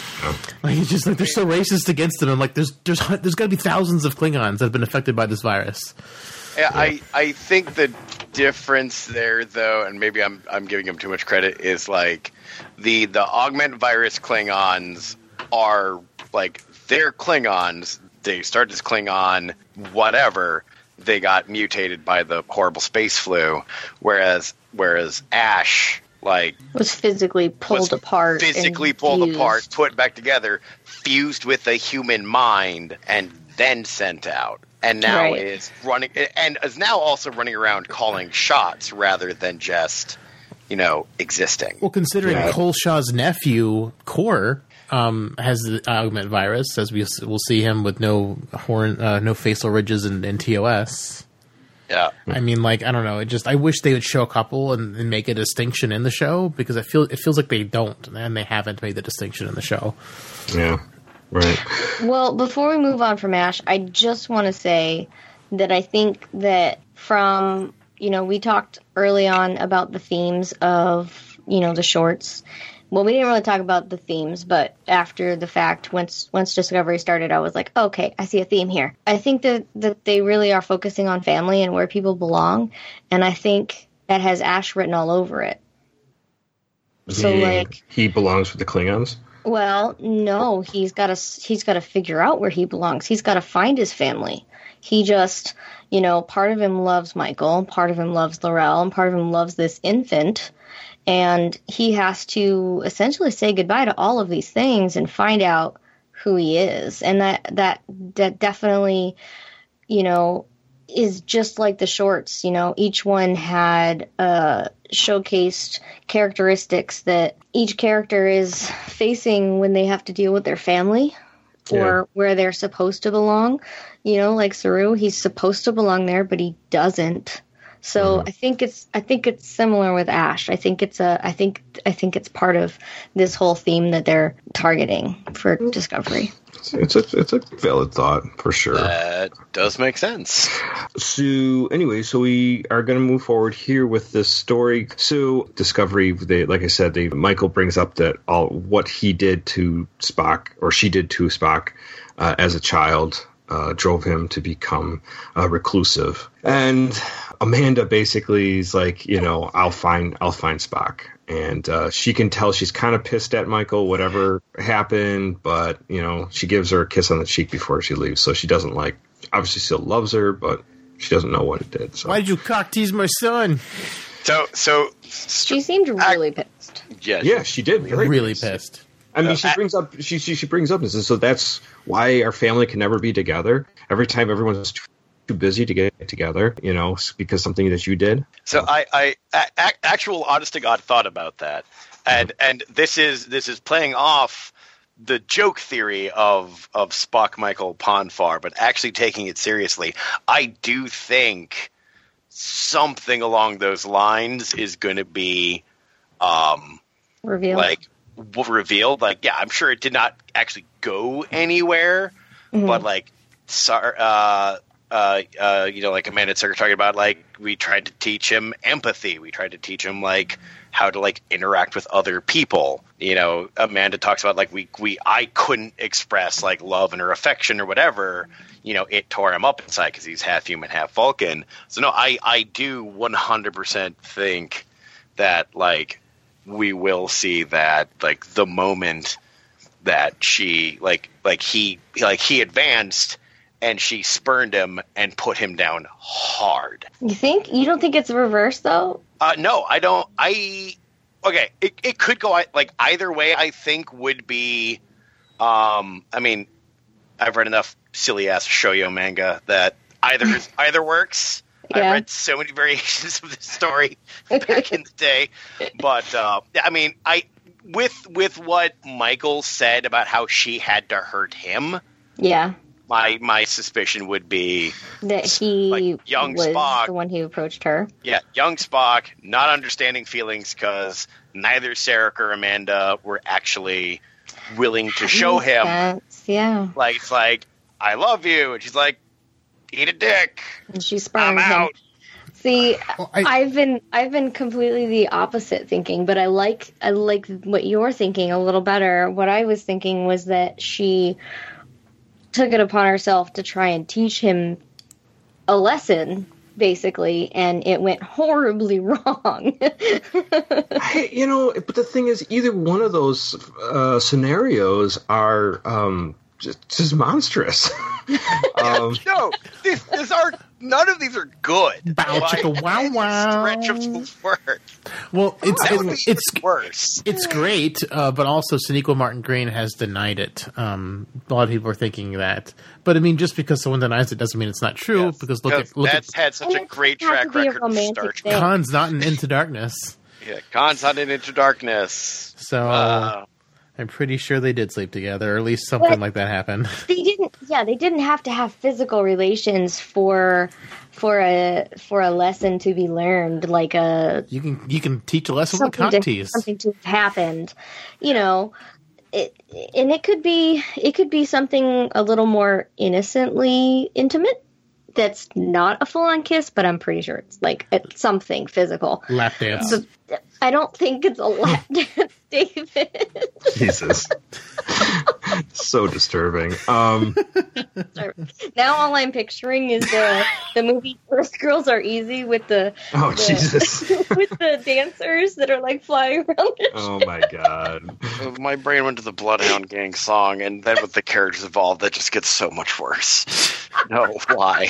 Like it's just like they're so racist against them. I'm like, there's there's hun- there's got to be thousands of Klingons that have been affected by this virus. Yeah, I, I think the difference there, though, and maybe I'm I'm giving them too much credit, is like the the augment virus Klingons are like they're Klingons. They started as Klingon, whatever. They got mutated by the horrible space flu, whereas whereas Ash like Was physically pulled was apart. and physically pulled fused. apart, put back together, fused with a human mind, and then sent out. And now Right. is running, and is now also running around calling shots rather than just, you know, existing. Well, considering Yeah. Cole Shaw's nephew, Core, um, has the augment virus, as we will see him with no horn, uh, no facial ridges and, and T O S. Yeah. I mean, like, I don't know. It just, I wish they would show a couple and, and make a distinction in the show, because I feel it feels like they don't, and they haven't made the distinction in the show. Yeah. Right. Well, before we move on from Ash, I just want to say that I think that from, you know, we talked early on about the themes of, you know, the shorts. Well, we didn't really talk about the themes, but after the fact, once once Discovery started, I was like, okay, I see a theme here. I think that, that they really are focusing on family and where people belong, and I think that has Ash written all over it. So, he, like, he belongs with the Klingons? well, no, he's got to he's got to figure out where he belongs. He's got to find his family. He just, you know, part of him loves Michael, part of him loves L'Rell, and part of him loves this infant. And he has to essentially say goodbye to all of these things and find out who he is. And that that that definitely, you know, is just like the shorts. You know, each one had uh, showcased characteristics that each character is facing when they have to deal with their family or Yeah. where they're supposed to belong. You know, like Saru, he's supposed to belong there, but he doesn't. So Mhm. I think it's I think it's similar with Ash. I think it's a I think I think it's part of this whole theme that they're targeting for Discovery. It's, it's a it's a valid thought for sure. That does make sense. So anyway, so we are going to move forward here with this story. So Discovery, they like I said, they Michael brings up that all what he did to Spock, or she did to Spock uh, as a child, uh, drove him to become uh, reclusive. And Amanda basically is like, you know, I'll find I'll find Spock. And uh, she can tell she's kind of pissed at Michael, whatever happened, but, you know, she gives her a kiss on the cheek before she leaves. So she doesn't, like, obviously still loves her, but she doesn't know what it did. So. Why did you cock tease my son? So, so She seemed really pissed. yeah, Yeah, she did. Very Really pissed. pissed. I mean, Uh, she I- brings up she, she she brings up this, so that's why our family can never be together. Every time everyone's too, too busy to get together, you know, because something that you did. So I, I a, a- actual honest to God thought about that, and and this is this is playing off the joke theory of of Spock, Michael, Ponfar, but actually taking it seriously. I do think something along those lines is going to be um, Reveal. like w- revealed. Like, yeah, I'm sure it did not actually go anywhere, Mhm. but like, sorry, uh, uh, uh, you know, like Amanda Circa talking about, like, we tried to teach him empathy. We tried to teach him like how to like interact with other people. You know, Amanda talks about like we we I couldn't express like love and or affection or whatever. You know, it tore him up inside because he's half human, half Vulcan. So no, I I do one hundred percent think that like we will see that like the moment that she like like he like he advanced and she spurned him and put him down hard. You think? You don't think it's reversed though? Uh, no, I don't. I okay. It it could go I- like either way. I think would be. Um, I mean, I've read enough silly ass shoujo manga that either is, either works. Yeah. I read so many variations of this story back in the day, but uh, I mean, I with with what Michael said about how she had to hurt him. Yeah. My my suspicion would be, That he Like young was Spock. the one who approached her. yeah, young Spock not understanding feelings because neither Sarek or Amanda were actually willing to show Makes him. sense, yeah. Like, it's like, I love you. And she's like, eat a dick. And she I'm spurned him. out. See, Well, I- I've been I've been completely the opposite thinking, but I like I like what you're thinking a little better. What I was thinking was that she took it upon herself to try and teach him a lesson, basically, and it went horribly wrong. I, you know, but the thing is, either one of those uh, scenarios are um, just, just monstrous. um, No, these, these are none of these are good. Bow By chicka wow any wow. Stretch of the word. Well, it's That would it's be it's, worse. it's great, uh, but also Sonequa Martin Green has denied it. Um, a lot of people are thinking that, but I mean, just because someone denies it doesn't mean it's not true. Yes, because look at look at that's had such And a it great doesn't have track to be a record of romantic Star thing. Trek. Khan's not in Into Darkness. Yeah, Khan's not in Into Darkness. So Uh, I'm pretty sure they did sleep together, or at least something But- like that happened. They didn't. Yeah, they didn't have to have physical relations for for a for a lesson to be learned, like a You can you can teach a lesson with something cock to, tease. something to have happened, you know. It, and it could be it could be something a little more innocently intimate. That's not a full on kiss, but I'm pretty sure it's like it's something physical. Lap dance. But I don't think it's a lap dance, David. Jesus. So disturbing. Um, Now all I'm picturing is the the movie First Girls Are Easy with the oh, the- Jesus. with the dancers that are like flying around. The Oh, my God. My brain went to the Bloodhound Gang song, and then with the characters involved, that just gets so much worse. No, why?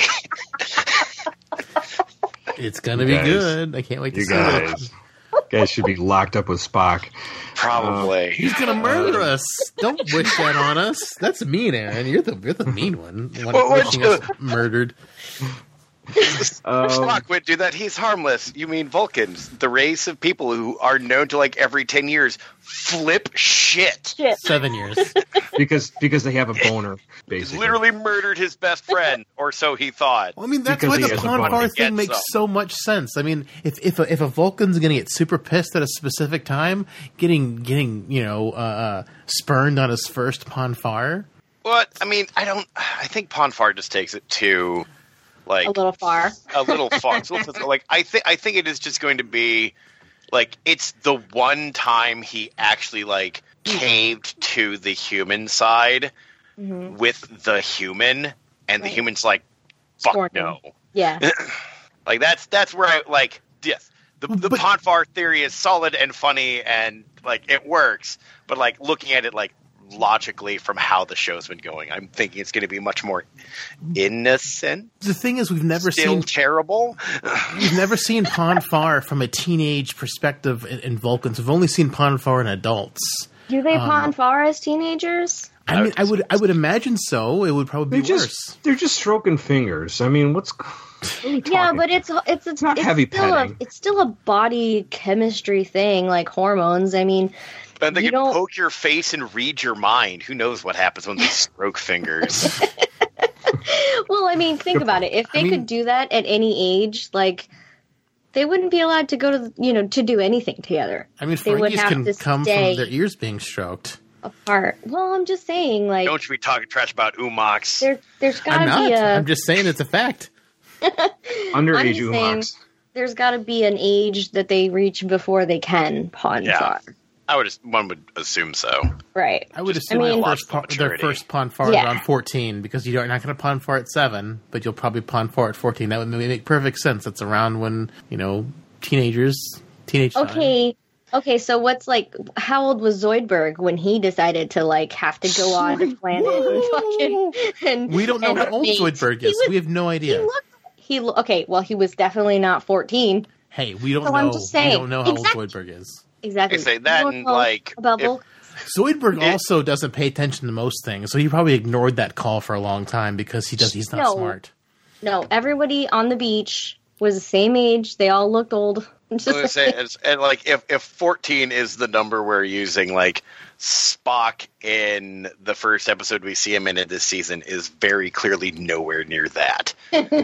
It's gonna You be guys- good. I can't wait to You see it. guys. Guys should be locked up with Spock. Probably. He's gonna murder us. Don't wish that on us. That's mean, Aaron. You're the you're the mean one. The one What would wishing you- us murdered. Um, Spock would do that. He's harmless. You mean Vulcans, the race of people who are known to, like, every ten years flip shit. shit. Seven years. because because they have a boner, He's basically. literally murdered his best friend, or so he thought. Well, I mean, that's Because why he the has a bone. Ponfar He thing gets makes some. so much sense. I mean, if if a, if a Vulcan's going to get super pissed at a specific time, getting getting you know uh, uh, spurned on his first Ponfar. But I mean, I don't. I think Ponfar just takes it to, like, A little far. a little far. It's a little- like I think I think it is just going to be like it's the one time he actually like caved to the human side Mhm. with the human, and the Right. human's like, "Fuck Scorn no!" Yeah. Like that's that's where I like yes. The the But- Ponfar theory is solid and funny and like it works, but like looking at it like logically from how the show's been going, I'm thinking it's going to be much more innocent. The thing is, we've never Still seen terrible. we've never seen Ponfar from a teenage perspective in, in Vulcans. We've only seen Ponfar in adults. Do they Um, Ponfar as teenagers? I mean, I would I would imagine so. It would probably They're be just worse. they're just stroking fingers. I mean, what's what are we Yeah, talking? but it's it's it's, not it's heavy still a, petting. it's still a body chemistry thing, like hormones. I mean, And they You can don't- poke your face and read your mind. Who knows what happens when they stroke fingers? well, I mean, think Good about it. If they I mean- could do that at any age, like they wouldn't be allowed to go to the, you know to do anything together I mean, they would Ferengies have can to come stay- from their ears being stroked. apart. Well, I'm just saying, like Don't you be talking trash about Umox. there there's got I'm to not. be a I'm just saying it's a fact. underage I'm just saying- Umox. there's got to be an age that they reach before they can pawn Yeah. far. I would one would assume so. Right. I would Just assume I mean- their first pa- their Maturity. first Ponfar is Yeah. around fourteen because you're not going to Ponfar at seven, but you'll probably Ponfar at fourteen. That would make perfect sense. That's around when you know teenagers, teenage time. Okay. Okay, so what's like? How old was Zoidberg when he decided to like have to go on a planet and fucking? And, We don't know and how old mate? Zoidberg He is. was- we have no He idea. looked. He lo- okay. Well, he was definitely not fourteen. Hey, we don't So know. I'm just saying. We don't know how Exactly. old Zoidberg is. Exactly. I say that You don't and, know like, about if- Vulcans. Zoidberg It- also doesn't pay attention to most things, so he probably ignored that call for a long time because he does. He's not No. smart. No, everybody on the beach was the same age. They all looked old. I was gonna say, it's- and like if if fourteen is the number we're using, like Spock in the first episode we see him in it this season is very clearly nowhere near that.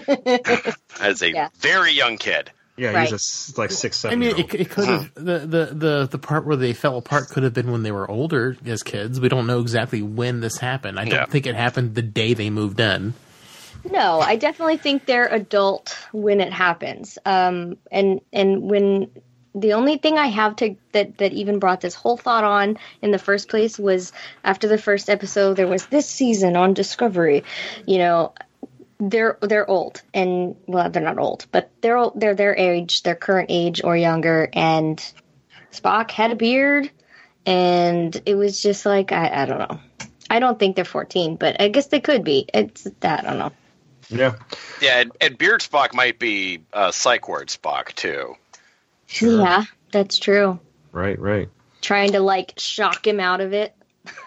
As a Yeah. very young kid. Yeah, Right. he's a s- like six, I seven. mean, year old. it, it could have the, the the the part where they fell apart could have been when they were older as kids. We don't know exactly when this happened. I don't Yeah. think it happened the day they moved in. No, I definitely think they're adult when it happens. Um, and and when the only thing I have to that that even brought this whole thought on in the first place was after the first episode, there was this season on Discovery. You know, they're they're old, and well, they're not old, but they're old, they're their age, their current age or younger. And Spock had a beard, and it was just like I, I don't know. I don't think they're fourteen, but I guess they could be. It's that I don't know. Yeah, Yeah, and, and Beard Spock might be uh, Psych Ward Spock too. Sure. Yeah, that's true. right, right. Trying to like shock him out of it.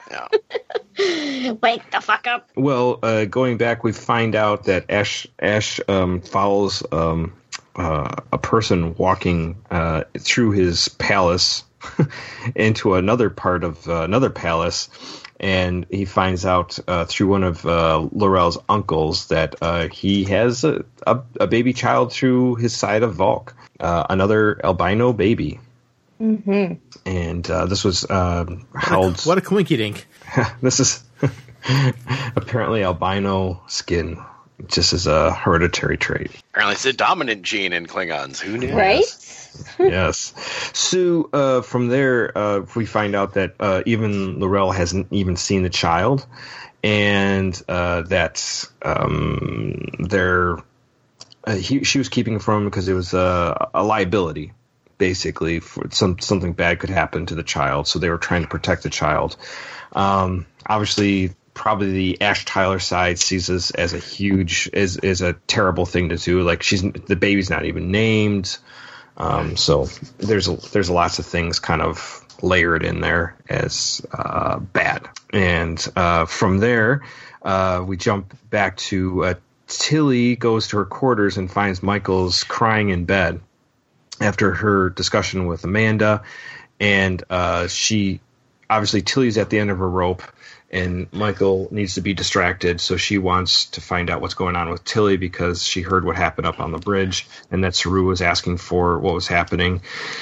Yeah. Wake the fuck up. Well, uh, going back, we find out that Ash Ash um, follows um, uh, a person walking uh, through his palace into another part of uh, another palace, and he finds out uh, through one of uh, Laurel's uncles that uh, he has a, a, a baby child through his side of Volk, uh, another albino baby. Mm-hmm. And uh, this was uh, held. What a coinky dink! This is apparently albino skin, just as a hereditary trait. Apparently, it's a dominant gene in Klingons. Who knew? Right? Yes. So uh, from there, uh, we find out that uh, even Laurel hasn't even seen the child, and uh, that um, they're uh, he, she was keeping it from him because it was uh, a liability. Basically, for some something bad could happen to the child, so they were trying to protect the child. Um, obviously, probably the Ash Tyler side sees this as a huge, is is a terrible thing to do. Like she's the baby's not even named, um, so there's a, there's lots of things kind of layered in there as uh, bad. And uh, from there, uh, we jump back to uh, Tilly goes to her quarters and finds Michael's crying in bed after her discussion with Amanda, and uh, she obviously Tilly's at the end of her rope, and Michael needs to be distracted, so she wants to find out what's going on with Tilly because she heard what happened up on the bridge, and that Saru was asking for what was happening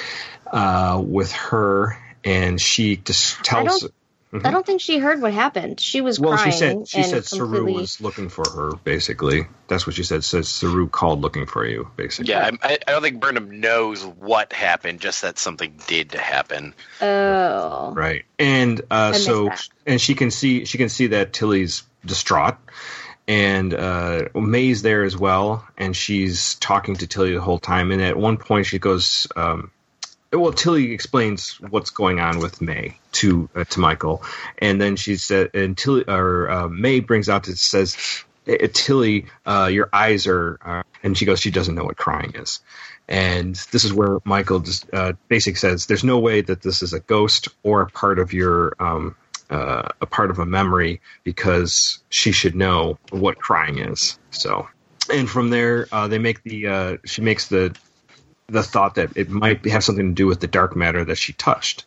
uh, with her, and she just tells. Mm-hmm. I don't think she heard what happened. She was well, crying. she said she and said Saru completely... was looking for her. Basically, that's what she said. Says Saru called looking for you. Basically, Yeah, I, I don't think Burnham knows what happened. Just that something did happen. Oh, right. And uh, so, that. and she can see she can see that Tilly's distraught, and uh, May's there as well, and she's talking to Tilly the whole time. And at one point, she goes. Um, Well, Tilly explains what's going on with May to uh, to Michael, and then she said, and Tilly or uh, May brings out it says, Tilly, uh, your eyes are, uh, and she goes, she doesn't know what crying is, and this is where Michael just uh, basically says, there's no way that this is a ghost or a part of your um, uh, a part of a memory because she should know what crying is. So, and from there, uh, they make the uh, she makes the. the thought that it might have something to do with the dark matter that she touched,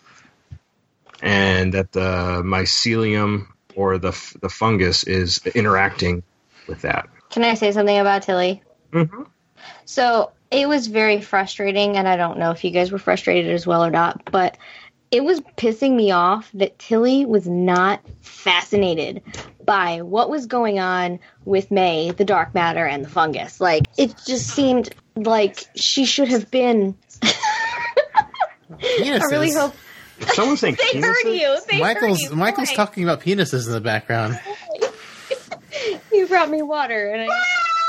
and that the mycelium or the the fungus is interacting with that. Can I say something about Tilly? Mm-hmm. So it was very frustrating, and I don't know if you guys were frustrated as well or not, but it was pissing me off that Tilly was not fascinated by what was going on with May, the dark matter, and the fungus. Like, it just seemed like she should have been. I really hope. If someone's saying they penises? heard you. They Michael's heard you. Michael's Why? talking about penises in the background. You brought me water, and I.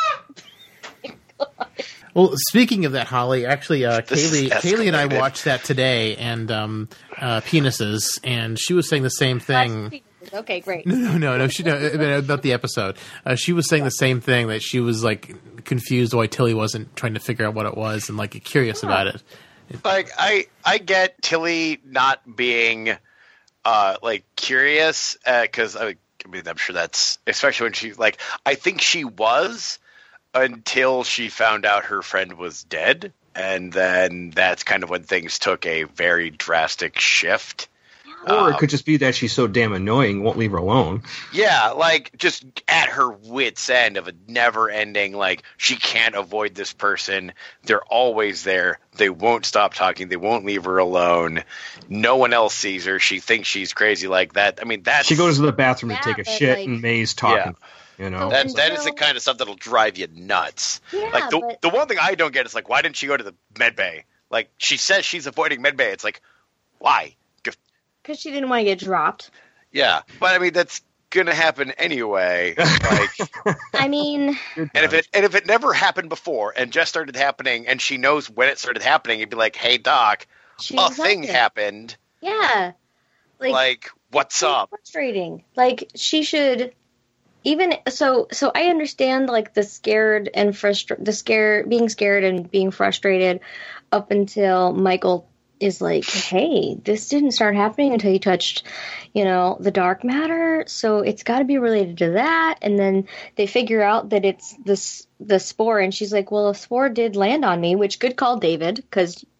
Well, speaking of that, Holly, actually, uh, This Kaylee, is Kaylee and I escalated. watched that today, and um, uh, penises, and she was saying the same thing. Okay, great. No, no, no, no. She no, about the episode. Uh, she was saying the same thing, that she was like confused why Tilly wasn't trying to figure out what it was and like curious about it. Like I, I get Tilly not being, uh, like curious because I, I mean I'm sure that's especially when she like I think she was until she found out her friend was dead, and then that's kind of when things took a very drastic shift. Or it Um, could just be that she's so damn annoying, won't leave her alone. Yeah, like just at her wit's end of a never ending, like she can't avoid this person. They're always there. They won't stop talking. They won't leave her alone. No one else sees her. She thinks she's crazy like that. I mean, that's She goes to the bathroom Yeah, to take a but, shit, like- and May's talking. You know, that, And that is the so- kind of stuff that'll drive you nuts. Yeah, like the but- the one thing I don't get is like, why didn't she go to the med bay? Like she says she's avoiding med bay. It's like, why? Because she didn't want to get dropped. Yeah, but I mean that's gonna happen anyway. Like, I mean, and if it and if it never happened before and just started happening, and she knows when it started happening, it'd be like, hey doc, she a was thing like it. happened. Yeah. Like, Like, what's so up? frustrating. Like, she should even so so I understand like the scared and frustra- the scared being scared and being frustrated up until Michael is like, hey, this didn't start happening until you touched, you know, the dark matter, so it's got to be related to that. And then they figure out that it's this the spore, and she's like, well, the spore did land on me, which good call, David, because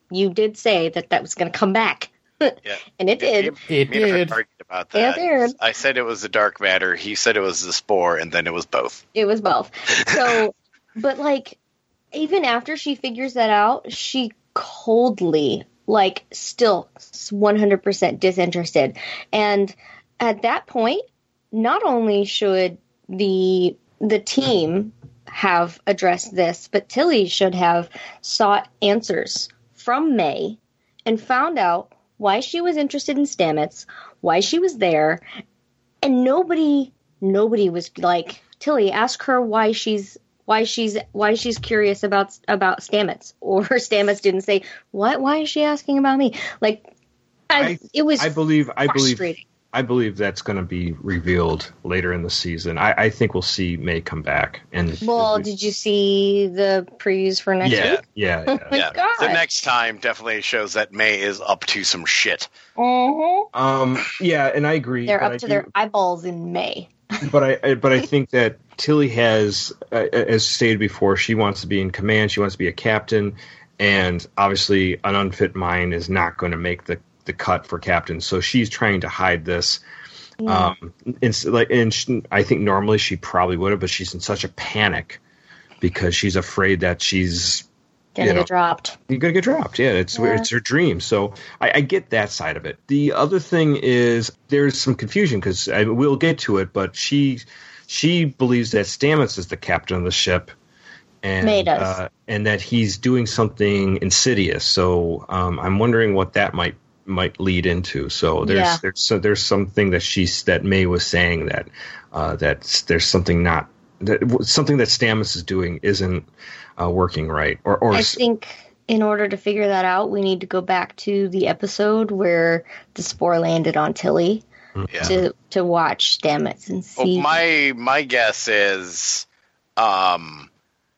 you did say that that was going to come back. Yeah. And it did. It Me and I did. argued about Yeah, that. it did. I said it was the dark matter. He said it was the spore, and then it was both. It was both. So, but like, even after she figures that out, she coldly, like, still one hundred percent disinterested. And at that point, not only should the the team have addressed this, but Tilly should have sought answers from May and found out why she was interested in Stamets, why she was there, and nobody nobody was like, Tilly, ask her why she's why she's why she's curious about about Stamets, or Stamets didn't say, what why is she asking about me? Like, I, I- it was I believe I believe frustrating. I believe that's going to be revealed later in the season. I, I think we'll see May come back. And Well, did you see the previews for next yeah, week? yeah, Oh yeah. my Yeah. God. The next time definitely shows that May is up to some shit. Mhm. Um, yeah, and I agree. They're but up I to do- their eyeballs in May. but I, I but I think that Tilly has, uh, as stated before, she wants to be in command. She wants to be a captain, and obviously, an unfit mind is not going to make the, the cut for captain. So she's trying to hide this. Yeah. Um, and, like, and she, I think normally she probably would have, but she's in such a panic because she's afraid that she's Gonna you know, get dropped. you're gonna get dropped. Yeah, it's Yeah. it's her dream. So I, I get that side of it. The other thing is there's some confusion because we'll get to it, but she she believes that Stamets is the captain of the ship, and May does. Uh, and that he's doing something insidious. So um, I'm wondering what that might might lead into. So there's Yeah. there's so there's something that she's that May was saying that uh, that there's something not that something that Stamets is doing isn't uh, working right, or or I think in order to figure that out, we need to go back to the episode where the spore landed on Tilly Yeah. to to watch Stamets and Well, see. my my guess is, um,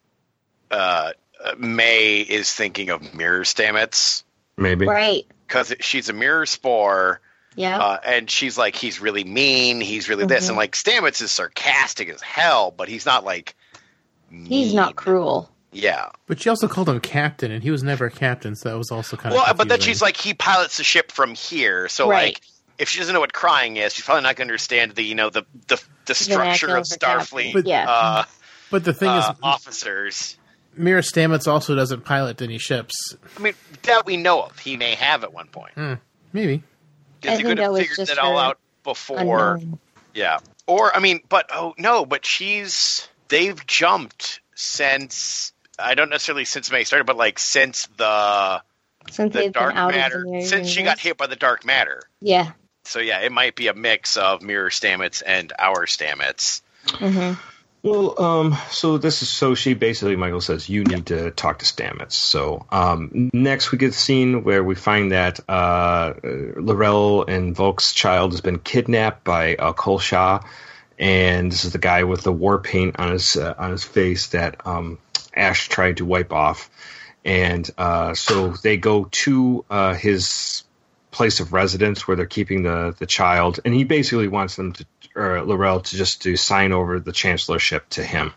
uh, May is thinking of mirror Stamets maybe. right. because she's a mirror spore, Yeah. uh, and she's like, he's really mean, he's really this, Mhm. and like Stamets is sarcastic as hell, but he's not like He's mean. not cruel. Yeah. But she also called him captain, and he was never a captain, so that was also kind Well, of but then she's like, he pilots the ship from here, so Right. like. If she doesn't know what crying is, she's probably not going to understand the, you know, the the, the structure Vernacular of for captain. Starfleet But- Yeah. uh, But the thing uh, is, officers. Mira Stamets also doesn't pilot any ships. I mean, that we know of. He may have at one point. Hmm, maybe. I Because he think could that have was figured just it all her out before. Unknown. Yeah. Or, I mean, but, oh, no, but she's. They've jumped since. I don't necessarily since May started, but like since the Since the they've dark been out matter. of the mirror Since she universe. got hit by the dark matter. Yeah. So, yeah, it might be a mix of Mirror Stamets and our Stamets. hmm Well, um, so this is so she basically Michael says you need to talk to Stamets. So um, next we get the scene where we find that uh, L'Rell and Volk's child has been kidnapped by uh, Kolsha, and this is the guy with the war paint on his uh, on his face that um, Ash tried to wipe off, and uh, so they go to uh, his place of residence where they're keeping the, the child, and he basically wants them to, or L'Rell to just to sign over the chancellorship to him,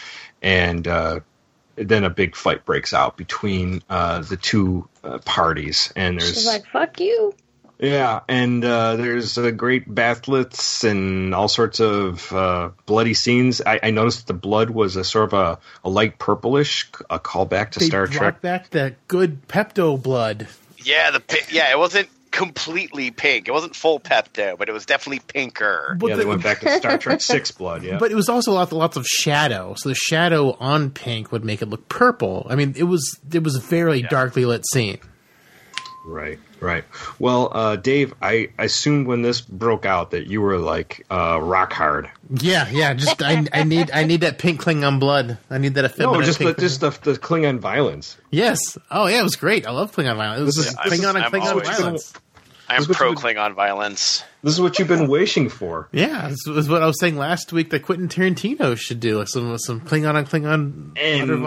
and uh, then a big fight breaks out between uh, the two uh, parties, and there's She's like, fuck you. yeah, and uh, there's uh, great bathlets and all sorts of uh, bloody scenes. I, I noticed that the blood was a sort of a, a light purplish, a callback to They Star brought Trek. back that good Pepto blood. Yeah, the pi- yeah, it wasn't completely pink. It wasn't full Pepto, but it was definitely pinker. But Yeah, the- they went back to Star Trek Six blood. Yeah, But it was also lots, lots of shadow, so the shadow on pink would make it look purple. I mean, it was it was a very darkly lit scene. right, right. Well, uh, Dave, I assumed when this broke out that you were like uh, rock hard. Yeah, yeah. Just I, I need I need that pink Klingon blood. I need that effeminate. No, just the, pink just the, the Klingon violence. yes. Oh yeah, it was great. I love Klingon violence. It was This is- just this Klingon is- and I'm Klingon always- violence. I'm This was pro what- Klingon violence. This is what you've been wishing for. Yeah, this was what I was saying last week that Quentin Tarantino should do, like some some Klingon on Klingon And utter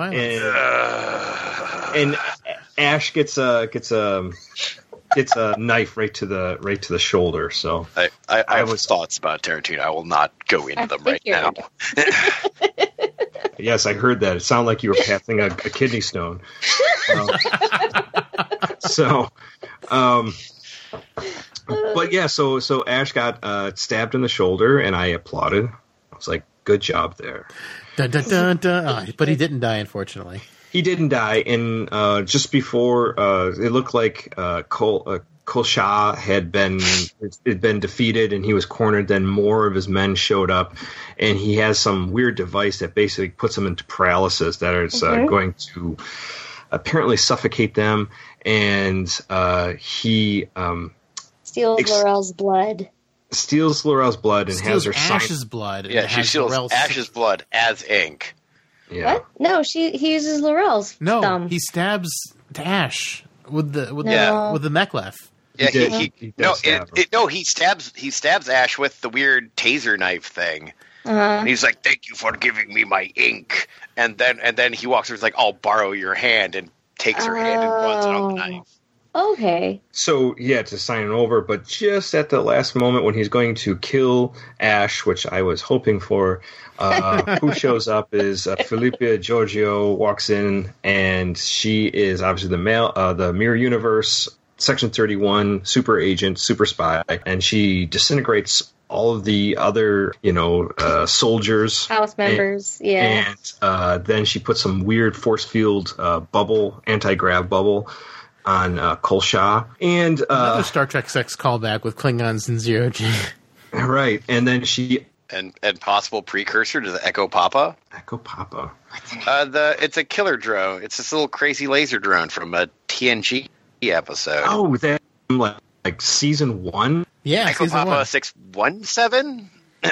violence. and, and Ash gets a gets a gets a knife right to the right to the shoulder. So I, I, I have was- thoughts about Tarantino. I will not go into I them right now. figured. yes, I heard that. It sounded like you were passing a, a kidney stone. Um, so, um, but yeah, so so Ash got uh, stabbed in the shoulder, and I applauded. I was like, "Good job there." Dun, dun, dun, dun. Oh, but he didn't die, unfortunately. He didn't die, and uh, just before uh, it looked like uh, Cole. Uh, Kolsha had been had been defeated and he was cornered. Then more of his men showed up, and he has some weird device that basically puts him into paralysis that is uh, Okay. going to apparently suffocate them. And uh, he um, Steals Ex- Laurel's blood. steals Laurel's blood and Steals has her sign. Ash's blood. and Yeah, she has steals Laurel's- Ash's blood as ink. Yeah. What? No, she he uses Laurel's No, thumb. he stabs Ash with the with No. the with the mechlef. Yeah, He he, did. he, He does no, it, stab her. it, no, he stabs he stabs Ash with the weird taser knife thing. uh-huh. And he's like, "Thank you for giving me my ink." And then and then he walks over, he's like, "I'll borrow your hand," and takes her hand and runs it on the Oh. knife. Okay. So he had to sign it over, but just at the last moment when he's going to kill Ash, which I was hoping for, uh, who shows up is uh, Felipe Giorgio walks in, and she is obviously the male, uh, the Mirror Universe, Section thirty-one, super agent, super spy, and she disintegrates all of the other, you know, uh, soldiers. House members. yeah. And uh, then she puts some weird force field uh, bubble, anti-grav bubble on uh, Kolsha. And uh, Another Star Trek Six callback with Klingons and Zero G. right, and then she And and possible precursor to the Echo Papa. Echo Papa. Uh, the it's a killer drone. It's this little crazy laser drone from a T N G episode. Oh, that like like season one. Yeah, Echo season Papa one. six one seven.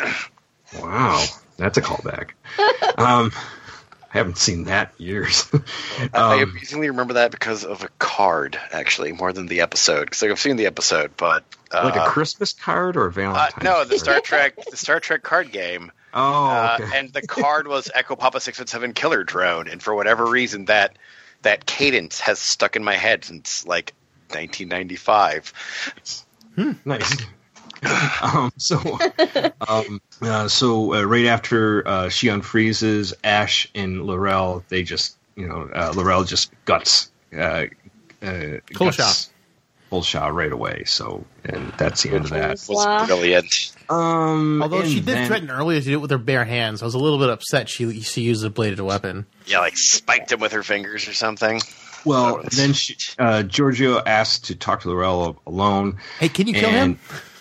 Wow, that's a callback. um, I haven't seen that in years. I um, amazingly remember that because of a card, actually, more than the episode. Because like, I've seen the episode, but uh, like a Christmas card or a uh, Valentine's? no, the card? Star Trek, the Star Trek card game. Oh, Uh, okay. and the card was Echo Papa six one seven Killer Drone, and for whatever reason, that that cadence has stuck in my head since like nineteen ninety-five. Nice. um, so, um, uh, so uh, right after uh, she unfreezes Ash and Laurel, they just, you know, uh, Laurel just guts, uh, uh, guts Kolsha right away. So, and that's the end of that. Was Wow. brilliant. Um, Although she and did then- threaten earlier to do it with her bare hands, I was a little bit upset she she used a bladed weapon. Yeah, like spiked him with her fingers or something. Well, Oh, it's- then she, uh, Giorgio asked to talk to Laurel alone. Hey, can you kill and, him?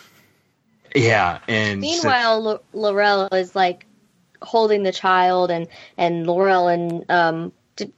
Yeah, and Meanwhile, L- Laurel is like holding the child, and and Laurel and um. Did,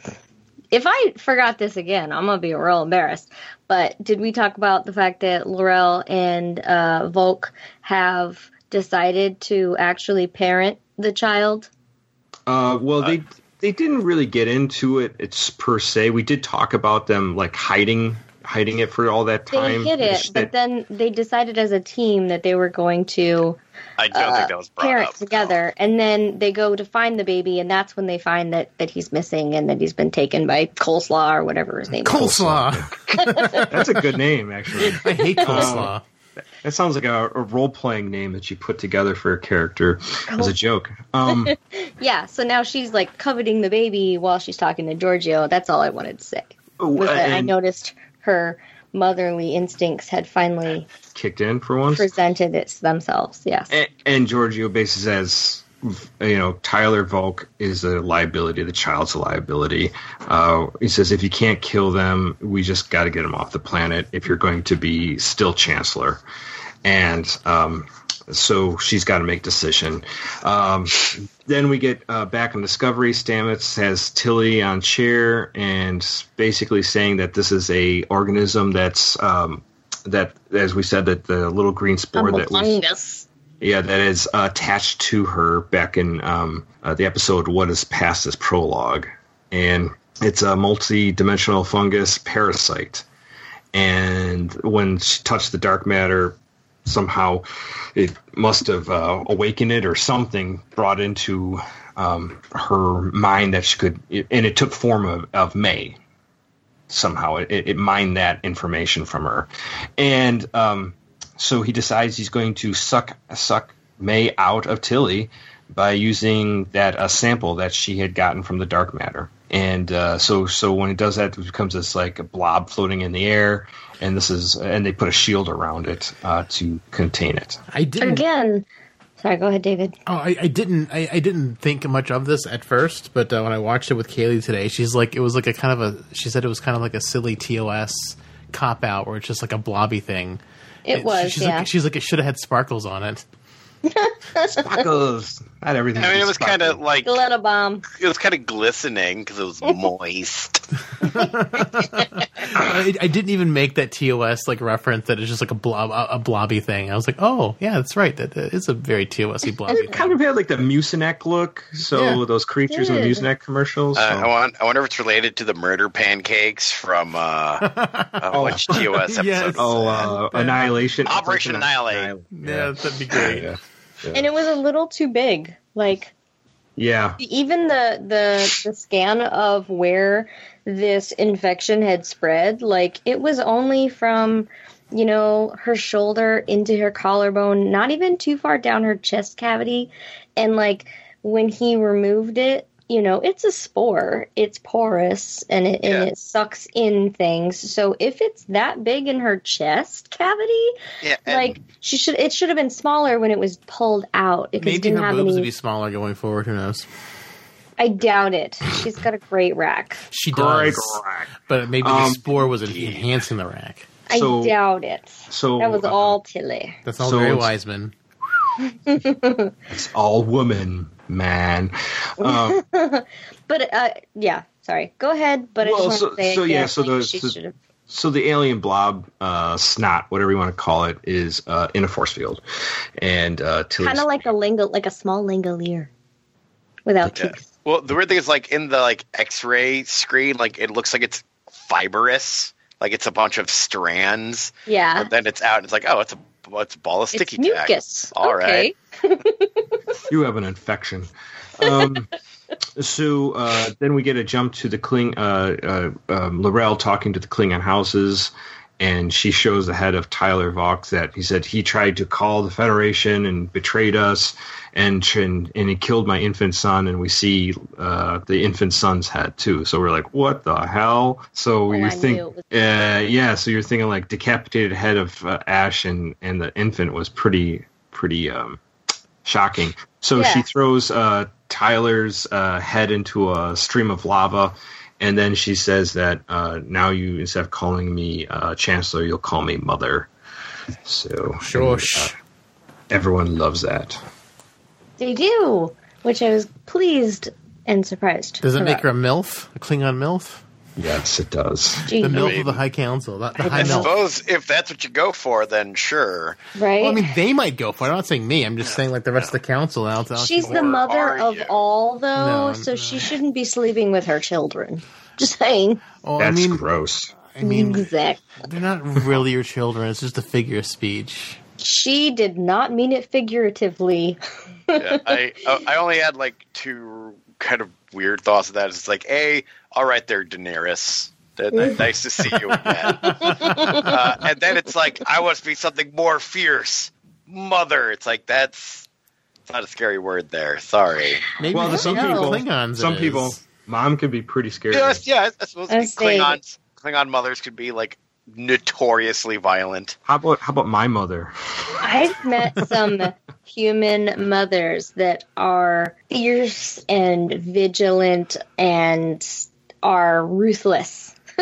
if I forgot this again, I'm gonna be real embarrassed. But did we talk about the fact that Laurel and uh, Volk have decided to actually parent the child? Uh, well, they they didn't really get into it. It's per se. We did talk about them like hiding hiding it for all that They time. hid it, but then they decided as a team that they were going to I don't uh, think that was brought parent up. together, and then they go to find the baby, and that's when they find that, that he's missing and that he's been taken by Coleslaw or whatever his name is. Coleslaw. That's a good name, actually. I hate coleslaw. That sounds like a, a role playing name that you put together for a character as a joke. Um, Yeah, so now she's like coveting the baby while she's talking to Giorgio. That's all I wanted to say. Was that I and noticed her motherly instincts had finally kicked in for once. presented it themselves. Yes. And, and Giorgio basically says, you know, Tyler Volk is a liability. The child's a liability. Uh, he says, if you can't kill them, we just got to get them off the planet if you're going to be still Chancellor. And um, so she's got to make a decision. Um, then we get uh, back on Discovery. Stamets has Tilly on chair and basically saying that this is a organism that's um, that, as we said, that the little green spore that was. fungus. Yeah, that is uh, attached to her back in um, uh, the episode What is Past as Prologue. And it's a multi-dimensional fungus parasite. And when she touched the dark matter, somehow it must have uh, awakened it or something brought into um, her mind that she could, and it took form of, of May. Somehow it, it mined that information from her. And um, so he decides he's going to suck suck May out of Tilly by using that a sample that she had gotten from the dark matter. And uh, so so when it does that, it becomes this like a blob floating in the air, and this is and they put a shield around it uh, to contain it. I didn't Again, sorry, go ahead, David. Oh, I, I didn't. I, I didn't think much of this at first, but uh, when I watched it with Kaylee today, she's like, it was like a kind of a. She said it was kind of like a silly T O S cop out, where it's just like a blobby thing. It was, she's yeah. Like, she's like, it should have had sparkles on it. Sparkles, not everything. I mean, it was kind of sparkles. like Glitter bomb. it was kind of glistening because it was moist. I, I didn't even make that T O S like reference that it's just like a blob, a, a blobby thing. I was like, oh yeah, that's right. That, that is a very T O S-y blobby It kind thing. of had like the Mucinex look, so Yeah. those creatures in the Did. Mucinex commercials. Uh, so- I want. I wonder if it's related to the murder pancakes from uh, uh which T O S episode? Yes. oh, uh, Annihilation, Operation Annihilate. Yeah, that'd be great. Yeah. And it was a little too big. Like, Yeah. even the the the scan of where this infection had spread, like it was only from, you know, her shoulder into her collarbone, not even too far down her chest cavity. And like when he removed it, you know, it's a spore, it's porous, and it, Yeah. and it sucks in things. So if it's that big in her chest cavity, Yeah, and- like she should, it should have been smaller when it was pulled out. Because it Maybe didn't her have boobs any. would be smaller going forward. Who knows? I doubt it. She's got a great rack. She Great does, rack. but maybe Um, the spore was enhancing the rack. So- I doubt it. So That was uh, all Tilly. That's all So very it's- Wiseman. It's all woman, man. Um, But uh, yeah, sorry. Go ahead. But Well, I just so- want to say so, yeah, again, so like, the- she so- should have. so the alien blob uh, snot, whatever you want to call it, is uh, in a force field, and uh, Tilly's Kind of like a lingo, like a small Langolier, without Yeah. teeth. Well, the weird thing is, like in the like X-ray screen, like it looks like it's fibrous, like it's a bunch of strands. Yeah, But then it's out, and it's like, oh, it's a well, it's a ball of it's sticky tack. mucus. All okay. you have an infection. Um, so uh, then we get a jump to the Kling, uh, uh, um, Laurel talking to the Klingon houses, and she shows the head of Tyler Vox that he said he tried to call the Federation and betrayed us, and and, and he killed my infant son, and we see uh, the infant son's head too. So we're like, what the hell? So Oh, you're I thinking, knew it was- uh, yeah. So you're thinking like decapitated head of uh, Ash, and and the infant was pretty pretty um, shocking. So Yeah. she throws uh, Tyler's uh, head into a stream of lava, and then she says that uh, now you, instead of calling me uh, Chancellor, you'll call me Mother. So Shush. uh, everyone loves that. They do, which I was pleased and surprised. Does it make about. her a MILF? A Klingon MILF? Yes, it does. The Jeez, MILF mean- of the High Council. The, the I High I MILF. suppose if that's what you go for, then sure. right? Well, I mean, they might go for it. I'm not saying me. I'm just saying, like, the rest of the council. I'll, I'll She's the Or mother are of you? all, though, No, so no. she shouldn't be sleeping with her children. Just saying. Oh, I That's mean, gross. I mean, Exact. they're not really your children. It's just a figure of speech. She did not mean it figuratively. Yeah, I I only had like two kind of weird thoughts of that. It's like, A, all right there, Daenerys. That, that- nice to see you again. Uh, and then it's like, I want to be something more fierce. Mother. It's like, that's it's not a scary word there. Sorry. Maybe Well, to for some maybe people, Klingons some it people, is. mom can be pretty scary. Yes, yeah, I suppose I see. Klingons, Klingon mothers could be like notoriously violent. How about how about my mother? I've met some human mothers that are fierce and vigilant and are ruthless.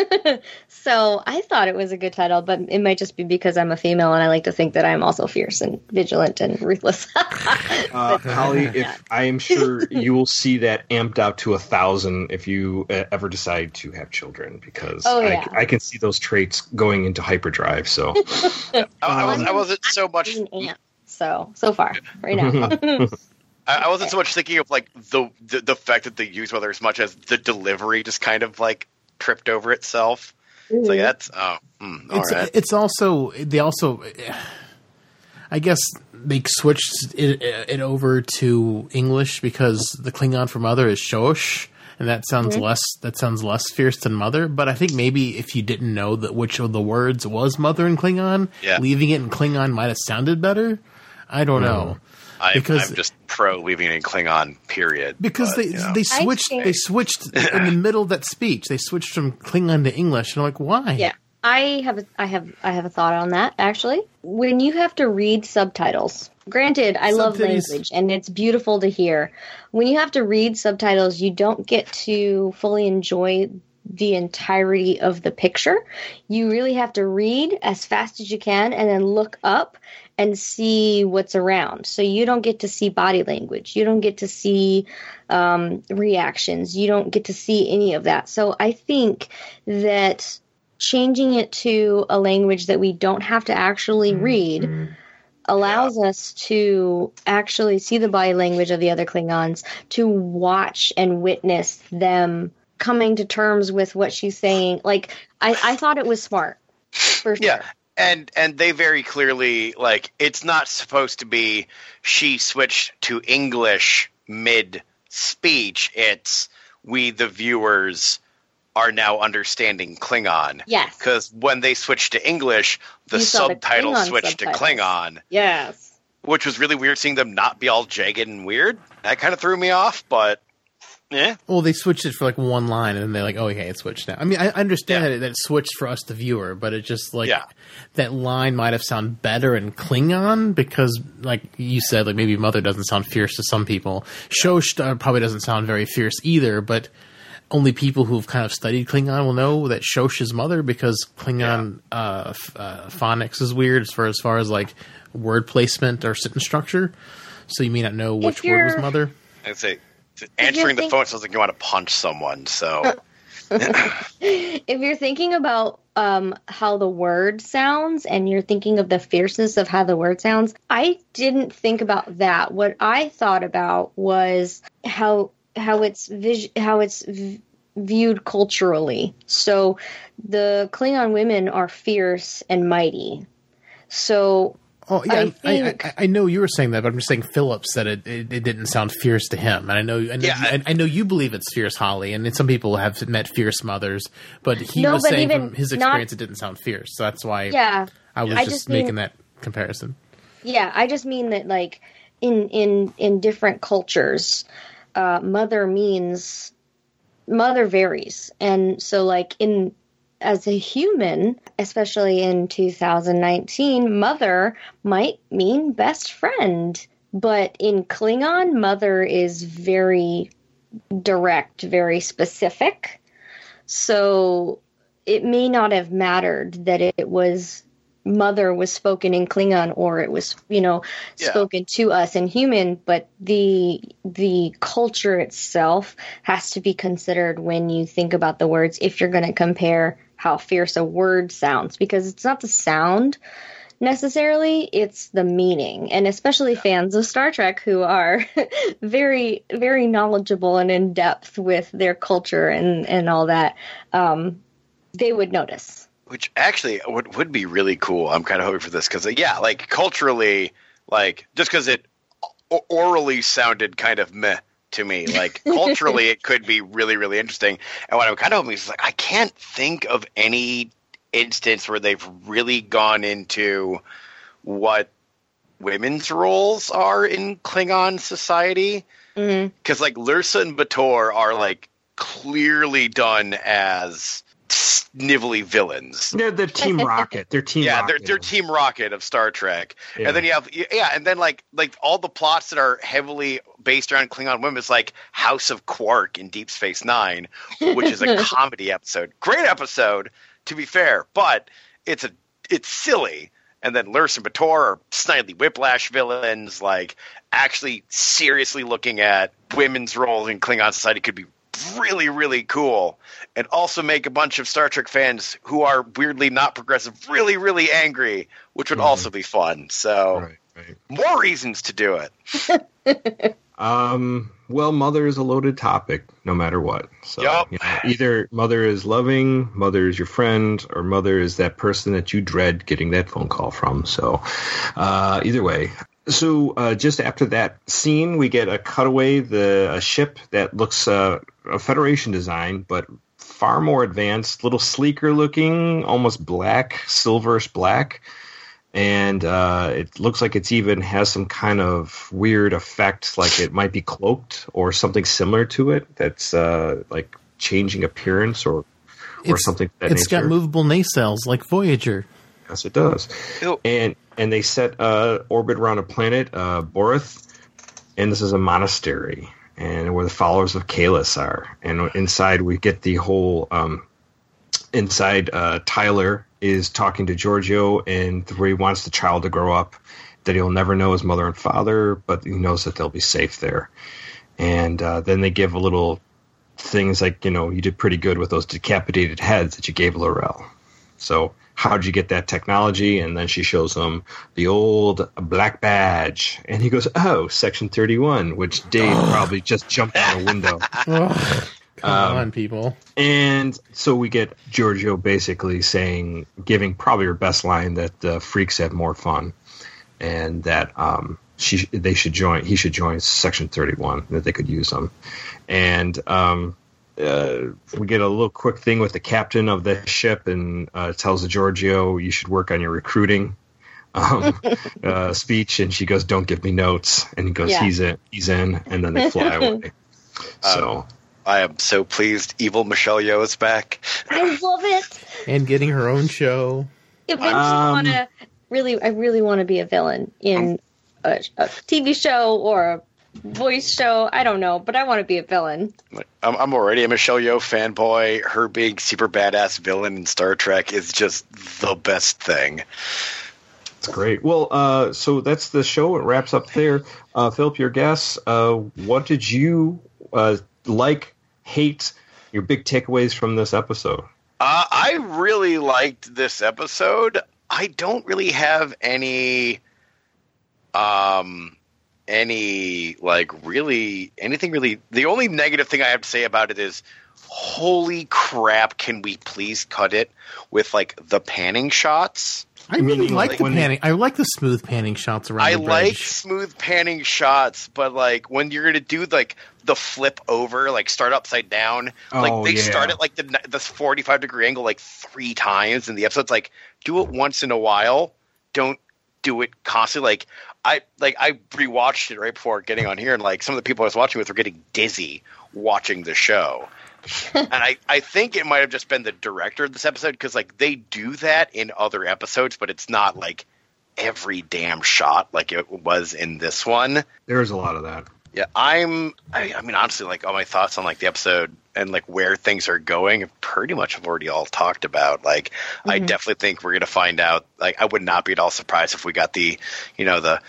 So I thought it was a good title, but it might just be because I'm a female and I like to think that I'm also fierce and vigilant and ruthless. Uh, Holly, if I am sure you will see that amped out to a thousand if you uh, ever decide to have children, because Oh, I, yeah. I can see those traits going into hyperdrive. So I, I, was, I wasn't so much. An ant. So, so far, right now. I, I wasn't so much thinking of like the, the the fact that they use mother as much as the delivery just kind of like tripped over itself. It's like that's oh, mm, all It's, right. it's also they also, I guess they switched it, it over to English because the Klingon for mother is Shosh, and that sounds less that sounds less fierce than mother. But I think maybe if you didn't know that which of the words was mother in Klingon, Yeah. leaving it in Klingon might have sounded better. I don't know. I, because- I'm just Crow leaving in Klingon. Period. Because but, they you know. they switched think- they switched in the middle of that speech. They switched from Klingon to English, and I'm like, why? Yeah. I have a, I have I have a thought on that actually. When you have to read subtitles, granted, I love Subtitles. language and it's beautiful to hear. When you have to read subtitles, you don't get to fully enjoy the entirety of the picture. You really have to read as fast as you can and then look up and see what's around. So you don't get to see body language. You don't get to see um, reactions. You don't get to see any of that. So I think that changing it to a language that we don't have to actually read allows yeah. us to actually see the body language of the other Klingons, to watch and witness them coming to terms with what she's saying. Like, I, I thought it was smart. For sure. Yeah. And and they very clearly, like, it's not supposed to be she switched to English mid-speech. It's we, the viewers, are now understanding Klingon. Yes. Because when they switched to English, the You saw the subtitle Klingon switched subtitles. to Klingon. Yes. Which was really weird seeing them not be all jagged and weird. That kind of threw me off, but yeah. Well, they switched it for like one line, and then they're like, "Oh, okay, it switched now." I mean, I understand Yeah. that, it, that it switched for us, the viewer, but it just like Yeah. that line might have sounded better in Klingon because, like you said, like maybe Mother doesn't sound fierce to some people. Shosh uh, probably doesn't sound very fierce either, but only people who've kind of studied Klingon will know that Shosh is Mother because Klingon yeah. uh, f- uh, phonics is weird as far as far as like word placement or sentence structure. So you may not know which word was Mother. I'd say answering the think- phone sounds like you want to punch someone. So If you're thinking about um, how the word sounds and you're thinking of the fierceness of how the word sounds, I didn't think about that. What I thought about was how how it's vis- how it's v- viewed culturally. So the Klingon women are fierce and mighty. So Oh yeah, I I, think- I, I, I know you were saying that, but I'm just saying Phillips said it, it, it didn't sound fierce to him, and I know, I know, Yeah, I, I know you believe it's fierce, Holly, and then some people have met fierce mothers, but he No, was but saying even from his not- experience it didn't sound fierce, so that's why yeah, I was I just, just mean- making that comparison. Yeah, I just mean that, like, in in in different cultures, uh, mother means mother varies, and so like in as a human, especially in two thousand nineteen, mother might mean best friend, but in Klingon, mother is very direct, very specific. So it may not have mattered that it was mother was spoken in Klingon or it was, you know, Yeah. spoken to us in human, but the the culture itself has to be considered when you think about the words if you're going to compare how fierce a word sounds, because it's not the sound necessarily, it's the meaning. And especially fans of Star Trek who are very, very knowledgeable and in depth with their culture and, and all that, um, they would notice. which actually would would be really cool. I'm kind of hoping for this because, yeah, like culturally, like just because it o- orally sounded kind of meh to me, like culturally it could be really, really interesting. And what I'm kind of hoping is like I can't think of any instance where they've really gone into what women's roles are in Klingon society. Mm-hmm. Because like Lursa and Bator are like clearly done as snivelly villains. They're the Team Rocket. They're Team Yeah, Rocket. they're they're Team Rocket of Star Trek. Yeah. And then you have yeah, and then like like all the plots that are heavily based around Klingon women is like House of Quark in Deep Space Nine, which is a comedy episode. Great episode, to be fair, but it's a it's silly. And then Lursa and Bator are Snidely Whiplash villains, like actually seriously looking at women's roles in Klingon society could be really, really cool, and also make a bunch of Star Trek fans who are weirdly not progressive really, really angry, which would Mm-hmm. also be fun. So Right, right. more reasons to do it. Um, well, mother is a loaded topic, no matter what. So Yup. you know, either mother is loving, mother is your friend, or mother is that person that you dread getting that phone call from. So uh, either way. So uh, just after that scene, we get a cutaway, the a ship that looks uh, a Federation design, but far more advanced, little sleeker looking, almost black, silverish black. and uh, it looks like it's even has some kind of weird effect, like it might be cloaked or something similar to it. That's uh, like changing appearance or or It's- something. Of that It's nature. got movable nacelles like Voyager. Yes, it does. Ew. And and they set uh, orbit around a planet, uh, Borith, and this is a monastery, and where the followers of Kalis are. And inside we get the whole. Um, inside, uh, Tyler is talking to Giorgio, and where he wants the child to grow up, that he'll never know his mother and father, but he knows that they'll be safe there. And uh, then they give a little things like, you know, you did pretty good with those decapitated heads that you gave Laurel. So how did you get that technology? And then she shows him the old black badge. And he goes, oh, Section thirty-one, which Dave probably just jumped out a window. Ugh, come Um, on, people. And so we get Giorgio basically saying, giving probably her best line, that uh, freaks have more fun. And that um, she they should join, he should join Section thirty-one, that they could use him. And um, uh, we get a little quick thing with the captain of the ship, and uh, tells Giorgio, you should work on your recruiting um, uh, speech. And she goes, don't give me notes. And he goes, Yeah. he's in, he's in. And then they fly away. So I am so pleased evil Michelle Yeoh is back. I love it. And getting her own show. It makes Um, me want to really. I really want to be a villain in a, a T V show or a voice show. I don't know, but I want to be a villain. I'm, I'm already a Michelle Yeoh fanboy. Her being super badass villain in Star Trek is just the best thing. That's great. Well, uh, so that's the show. It wraps up there. Uh, Philip, your guess. Uh, what did you uh, like, hate, your big takeaways from this episode? Uh, I really liked this episode. I don't really have any, um, any like really anything really. The only negative thing I have to say about it is, holy crap! Can we please cut it with like the panning shots? I really Meaning, like like, the when- panning. I like the smooth panning shots around I the like bridge. smooth panning shots, but like when you're gonna do like the flip over, like start upside down, like Oh, they yeah. start at like the the forty-five degree angle like three times in the episode's like do it once in a while. Don't do it constantly. Like I like I rewatched it right before getting on here, and like some of the people I was watching with were getting dizzy watching the show. And I, I think it might have just been the director of this episode, because like they do that in other episodes, but it's not like every damn shot like it was in this one. There's a lot of that. Yeah, I'm. I, I mean, honestly, like all my thoughts on like the episode and like where things are going, pretty much have already all talked about. Like, I definitely think we're gonna find out. Like, I would not be at all surprised if we got the, you know, the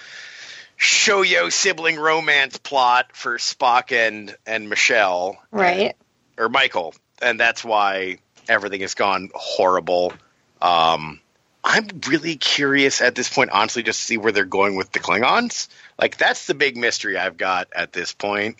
Shoyo sibling romance plot for Spock and and Michelle, Right. or Michael, and that's why everything has gone horrible. Um, I'm really curious at this point, honestly, just to see where they're going with the Klingons. Like, that's the big mystery I've got at this point.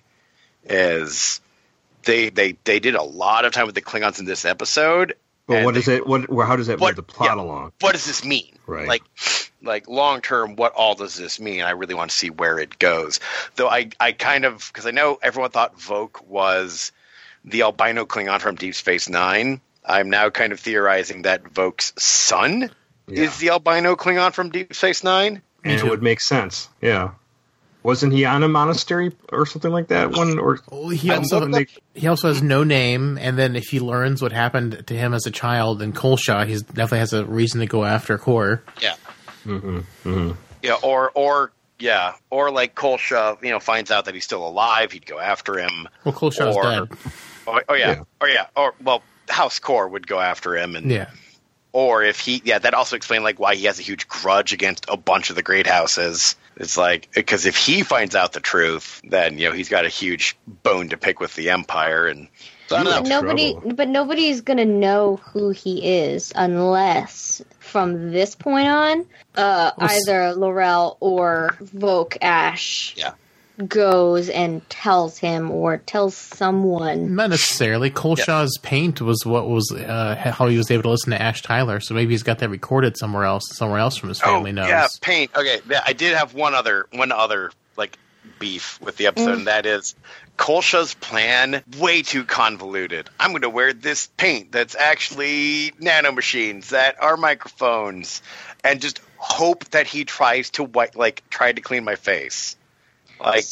Is they they they did a lot of time with the Klingons in this episode. But and what they- is it? What? How does that What- move the plot yeah. along? What does this mean? Right. Like, like long term, what all does this mean? I really want to see where it goes. Though I, I kind of, because I know everyone thought Voke was the albino Klingon from Deep Space Nine. I'm now kind of theorizing that Voke's son Yeah. is the albino Klingon from Deep Space Nine. And it too. would make sense. Yeah. Wasn't he on a monastery or something like that? One or Oh, he I also looked up- he also has no name, and then if he learns what happened to him as a child in Colshaw, he definitely has a reason to go after Core. Yeah. Mm-hmm. Mm-hmm. Yeah, or or yeah, or like Kolsha, you know, finds out that he's still alive, he'd go after him. Well, Colshaw's Or- dead. Oh, oh yeah. Yeah. or yeah, or well, House Core would go after him, and Yeah. or if he, yeah, that also explained like why he has a huge grudge against a bunch of the great houses. It's like, because if he finds out the truth, then you know he's got a huge bone to pick with the Empire, and so I don't Yeah. know. Nobody, trouble. but nobody's gonna know who he is unless, from this point on, uh, Well, s- either Laurel or Voke Ash Yeah. goes and tells him or tells someone. Not necessarily. Colshaw's paint was what was uh, how he was able to listen to Ash Tyler. So maybe he's got that recorded somewhere else. Somewhere else from his family knows. Oh, yeah, paint. Okay, yeah, I did have one other one other like beef with the episode, and that is Kolsha's plan way too convoluted. I'm going to wear this paint that's actually nanomachines that are microphones, and just hope that he tries to wipe, like try to clean my face. Like,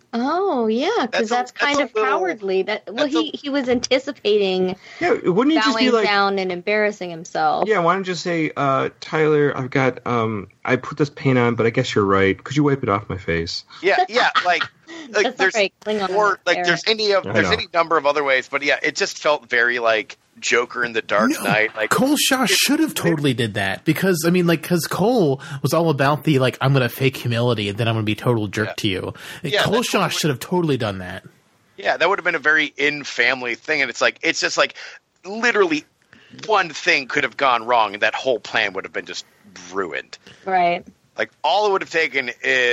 oh yeah, because That's that's, a- kind that's of a little- cowardly. That well, that's a- he he was anticipating Yeah, wouldn't he just bowing be like, down and embarrassing himself. yeah, why don't you just say, uh, Tyler, I've got, um, I put this paint on, but I guess you're right. Could you wipe it off my face? yeah, yeah, like, like That's there's not very Klingon, or like Eric. there's any of I there's know. any number of other ways, but yeah, it just felt very like Joker in the Dark No, Knight. Like, Cole Shaw should have totally did that because I mean, like, because Cole was all about the like, I'm going to fake humility and then I'm going to be a total jerk Yeah. to you. Yeah, Cole that's Shaw totally- should have totally done that. yeah, that would have been a very in-family thing, and it's like it's just like literally one thing could have gone wrong, and that whole plan would have been just ruined. Right. Like, all it would have taken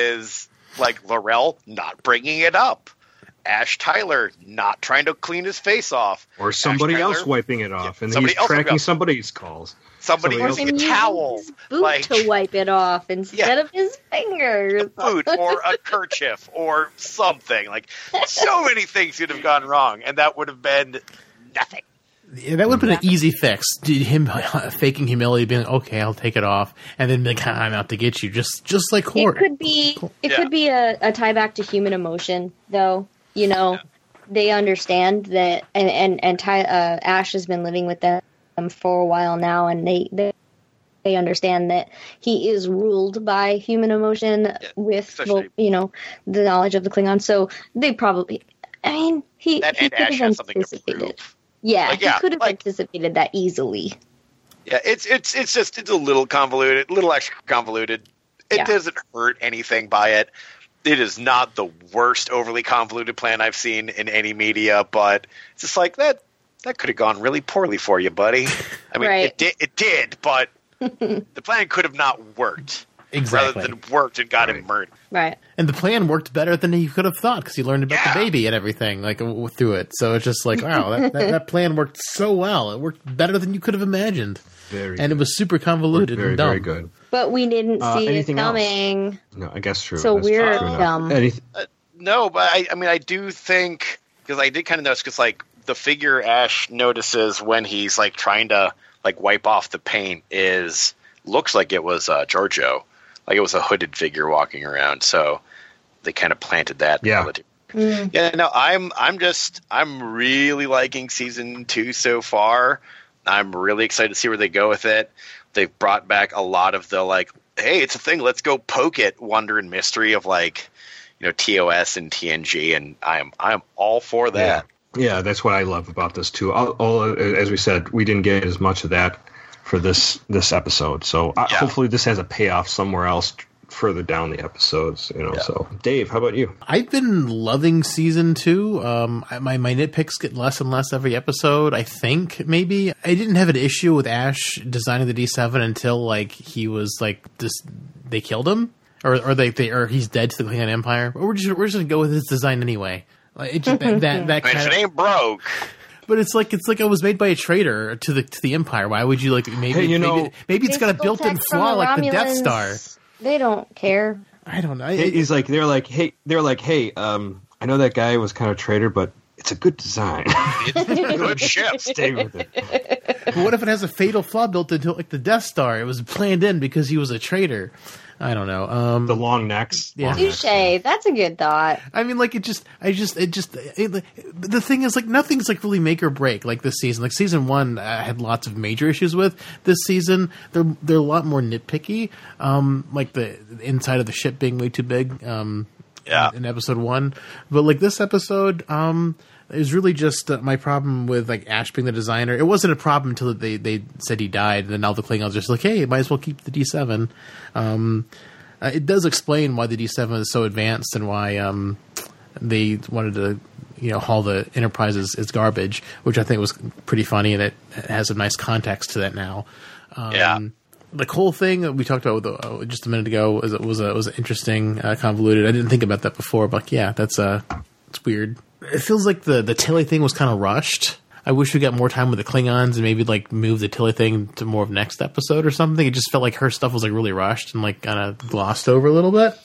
is like Laurel not bringing it up, Ash Tyler not trying to clean his face off, Or somebody Ash else Tyler- wiping it off, Yeah, and somebody he's else wiping tracking it off. somebody's calls. somebody Somebody using Him a using towel, his boot like to wipe it off instead Yeah. of his fingers. boot or a kerchief or something. Like, so many things could have gone wrong, and that would have been nothing. Yeah, that would have been an easy fix. Did him faking humility, being like, okay, I'll take it off, and then like, I'm out to get you, just just like It Hort. could be it Yeah. could be a, a tie back to human emotion, though. You know, Yeah. they understand that, and and and Ty, uh, Ash has been living with them for a while now, and they they, they understand that he is ruled by human emotion with well, especially- you know, the knowledge of the Klingon. So they probably, I mean, he That he and could Ash have has something to anticipated. prove. Yeah, Like, yeah, he could have like- anticipated that easily. Yeah, it's it's it's just it's a little convoluted, a little extra convoluted. It Yeah. doesn't hurt anything by it. It is not the worst overly convoluted plan I've seen in any media, but it's just like that. That could have gone really poorly for you, buddy. I mean, Right. it did, it did, but the plan could have not worked. Exactly. Rather than worked and got him Right. murdered. Right. And the plan worked better than he could have thought because he learned about Yeah. the baby and everything like w- through it. So it's just like, wow, that, that, that plan worked so well. It worked better than you could have imagined, Very and it good. was super convoluted very, and dumb. very good. But we didn't Uh, see it anything else? coming. No, I guess true. So That's we're true enough. dumb. Anyth- No, but I, I mean, I do think because I did kind of notice because like the figure Ash notices when he's like trying to like wipe off the paint is looks like it was uh, Giorgio, like it was a hooded figure walking around. So they kind of planted that. Yeah. relative- Yeah. No, I'm I'm just I'm really liking season two so far. I'm really excited to see where they go with it. They've brought back a lot of the like, hey, it's a thing. Let's go poke it. Wonder and mystery of like, you know, T O S and T N G, and I'm I'm all for that. Yeah, that's what I love about this too. All, all, as we said, we didn't get as much of that for this this episode. So uh, Yeah. hopefully this has a payoff somewhere else further down the episodes. You know. Yeah. So Dave, how about you? I've been loving season two. Um, I- my my nitpicks get less and less every episode. I think maybe I didn't have an issue with Ash designing the D seven until like he was like this. They killed him, or or they, they or he's dead to the Klingon Empire. But we're just we're just gonna go with his design anyway. Like it just, that that, that I mean, kind if of. it ain't broke, But it's like it's like it was made by a traitor to the to the Empire. Why would you like maybe Hey, you know- maybe, maybe it's got a Physical built-in tech from flaw the like the Death Romulans, Star. They don't care. I don't know. Hey, It- He's like they're like hey they're like hey um I know that guy was kind of a traitor, but it's a good design. it's a good ship. Stay with it. But what if it has a fatal flaw built into it, like the Death Star? It was planned in because he was a traitor. I don't know. Um, The long necks. Yeah. long necks. Touche. That's a good thought. I mean, like it just, I just, it just. It, the thing is, like nothing's like really make or break like this season. Like season one, I had lots of major issues with. This season, they're they're a lot more nitpicky. Um, like the inside of the ship being way too big. Um, Yeah. in episode one, but like this episode, um, is really just uh, my problem with like Ash being the designer. It wasn't a problem until they they said he died, and then now the Klingons are just like, hey, might as well keep the D seven. Um, uh, it does explain why the D seven is so advanced and why um, they wanted to, you know, haul the Enterprise as, as garbage, which I think was pretty funny, and it has a nice context to that now. Um, Yeah. The Cole thing that we talked about with, uh, just a minute ago was was a, was interesting, uh, convoluted. I didn't think about that before, but like, yeah, that's uh, it's weird. It feels like the the Tilly thing was kind of rushed. I wish we got more time with the Klingons and maybe like move the Tilly thing to more of next episode or something. It just felt like her stuff was like really rushed and like kind of glossed over a little bit.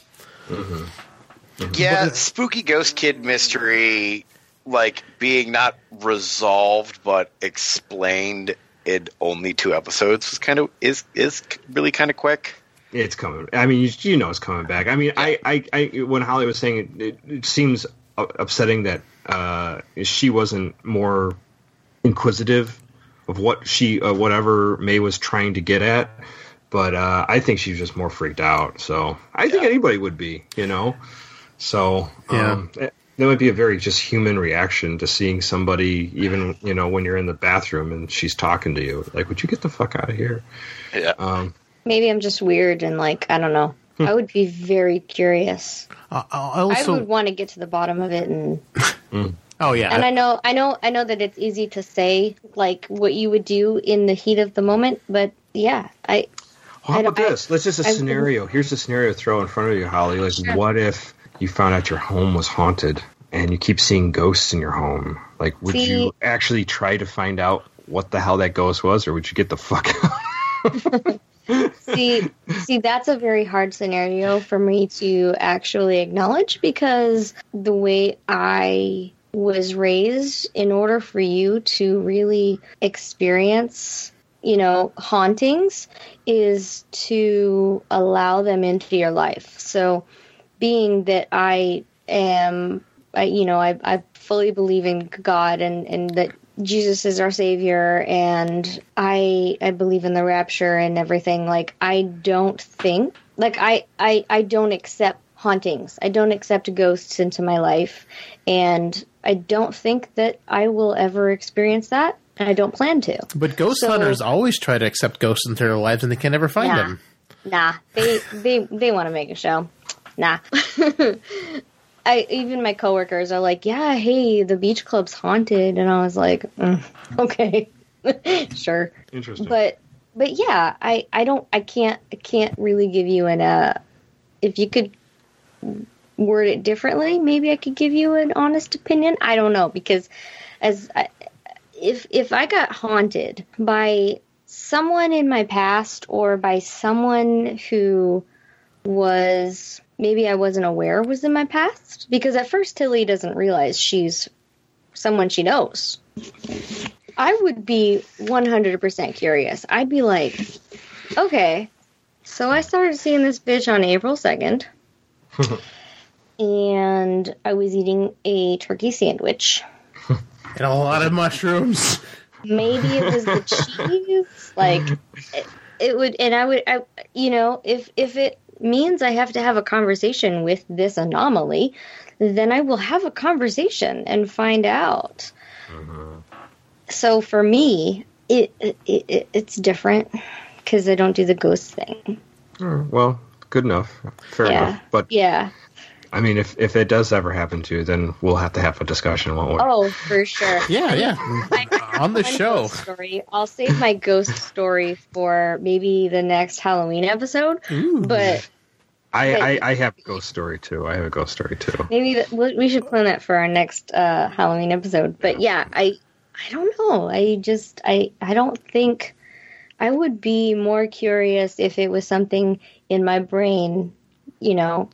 Yeah, spooky ghost kid mystery, like being not resolved but explained in only two episodes was kind of is is really kind of quick. It's coming. I mean, you, you know it's coming back. I mean, I, I, I when Holly was saying it, it, it seems upsetting that uh, she wasn't more inquisitive of what she, uh, whatever May was trying to get at. But uh, I think she was just more freaked out. So I think Yeah. anybody would be, you know. So um, Yeah. that would be a very just human reaction to seeing somebody, even you know, when you're in the bathroom and she's talking to you. Like, would you get the fuck out of here? Yeah. Um, Maybe I'm just weird and like I don't know. I would be very curious. Uh, I I also, would want to get to the bottom of it, and oh yeah, and I know, I know, I know that it's easy to say like what you would do in the heat of the moment, but yeah, I. How I about don't- I- this? Let's just a I- scenario. Here's a scenario to throw in front of you, Holly. Like, Sure. what if you found out your home was haunted and you keep seeing ghosts in your home? Like, would See- you actually try to find out what the hell that ghost was, or would you get the fuck out? see, see, that's a very hard scenario for me to actually acknowledge because the way I was raised, in order for you to really experience, you know, hauntings, is to allow them into your life. So, being that I am, I, you know, I, I fully believe in God and, and that Jesus is our savior, and I I believe in the rapture and everything. Like, I don't think, like, I, I, I don't accept hauntings. I don't accept ghosts into my life, and I don't think that I will ever experience that, and I don't plan to. but ghost so- hunters always try to accept ghosts into their lives, and they can never find Nah. them. Nah, they they they want to make a show. Nah. I even my coworkers are like, yeah, hey, the beach club's haunted, and I was like, mm, okay, sure. Interesting. But but yeah, I, I don't I can't I can't really give you an uh if you could word it differently, maybe I could give you an honest opinion. I don't know, because as I, if if I got haunted by someone in my past or by someone who was maybe I wasn't aware was in my past, because at first Tilly doesn't realize she's someone she knows. I would be one hundred percent curious. I'd be like, okay, so I started seeing this bitch on April second, and I was eating a turkey sandwich. And a lot of mushrooms. Maybe it was the cheese. Like, it, it would, and I would, I, you know, if if it means I have to have a conversation with this anomaly, then I will have a conversation and find out. So for me, it, it, it it's different because I don't do the ghost thing. Oh, well, good enough. Fair Yeah. enough. But Yeah. I mean, if if it does ever happen to you, then we'll have to have a discussion, won't we? Oh, for sure. Yeah, yeah. On the One show. ghost story. I'll save my ghost story for maybe the next Halloween episode. But I, I, I have a ghost story too. I have a ghost story too. maybe that, we we should plan that for our next uh, Halloween episode. But yeah, I I don't know. I just I I don't think I would be more curious if it was something in my brain, you know,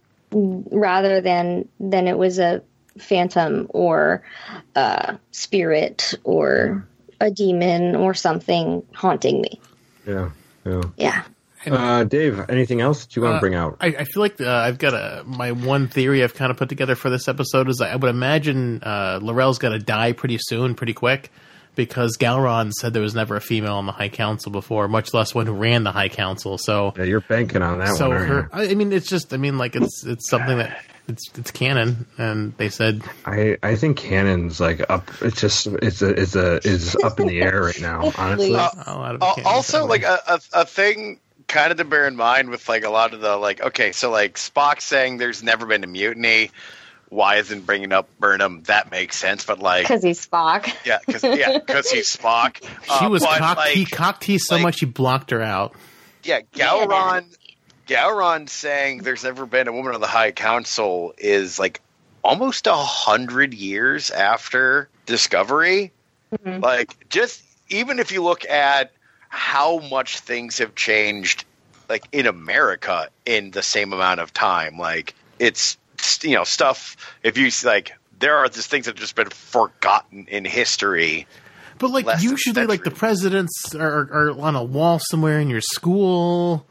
rather than than it was a phantom or a spirit or a demon or something haunting me. Yeah, yeah. Yeah. Uh, Dave, anything else that you want to Uh, bring out? I, I feel like uh, I've got a my one theory I've kind of put together for this episode is I would imagine uh, Laurel's got to die pretty soon, pretty quick, because Galron said there was never a female on the High Council before, much less one who ran the High Council. So, Yeah, you're banking on that so one, aren't her. you? I I mean, it's just. I mean, like it's it's something that it's it's canon, and they said I, I think canon's like up. It's just it's a it's a is up in the air right now. Honestly, Uh, a lot of Al- canon also, somewhere. like a, a a thing kind of to bear in mind with like a lot of the like okay, so like Spock saying there's never been a mutiny. Why isn't bringing up Burnham? That makes sense, but like Because he's Spock. yeah, because yeah, because he's Spock. she Uh, was but, cock he like, cocked teased so like- much he blocked her out. yeah, Gowron. Gowron saying there's never been a woman on the High Council is like almost a hundred years after Discovery. Mhm. Like, just even if you look at how much things have changed, like in America in the same amount of time, like it's you know stuff. If you like, there are just things that have just been forgotten in history. But like less than usually, like the century. presidents are, are on a wall somewhere in your school.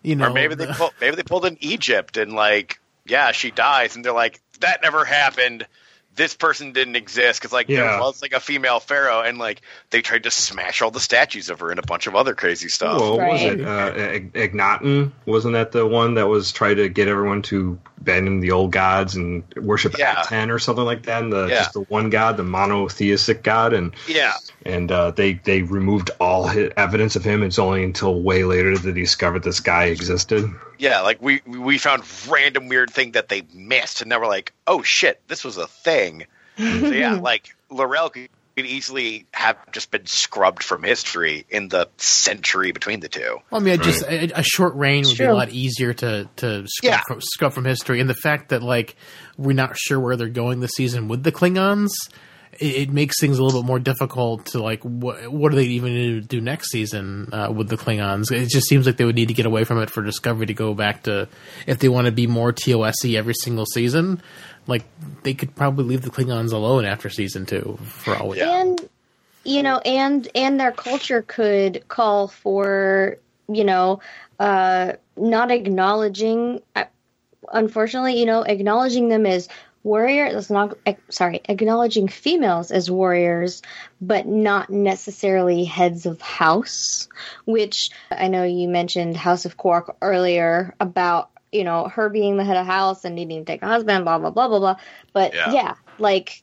you know, or maybe they pull, maybe they pulled in Egypt and like, yeah, she dies, and they're like, that never happened. This person didn't exist because like Yeah. there was like a female pharaoh, and like they tried to smash all the statues of her and a bunch of other crazy stuff. Well, what was Right. it? Uh, Ag- Agnaton? Wasn't that the one that was trying to get everyone to abandon the old gods and worship Yeah. Aten or something like that? And the, Yeah. just the one god, the monotheistic god, and Yeah, and uh, they they removed all his evidence of him. It's only until way later that they discovered this guy existed. yeah. Like we we found random weird thing that they missed, and now we're like, oh shit, this was a thing. So yeah, like Laurel could could easily have just been scrubbed from history in the century between the two. Well, I mean, I just a, a short reign would be a True. lot easier to to scrub, Yeah. from, scrub from history, and the fact that like we're not sure where they're going this season with the Klingons, it, it makes things a little bit more difficult to like what what are they even going to do next season uh, with the Klingons? It just seems like they would need to get away from it for Discovery to go back to if they want to be more T O S-y every single season. Like they could probably leave the Klingons alone after season two for all we know. And you know, and and their culture could call for, you know, uh, not acknowledging. uh, Unfortunately, you know, acknowledging them as warriors. That's not eh, sorry, acknowledging females as warriors, but not necessarily heads of house. Which I know you mentioned House of Quark earlier about, you know, her being the head of house and needing to take a husband, blah blah blah blah blah. But Yeah. yeah, like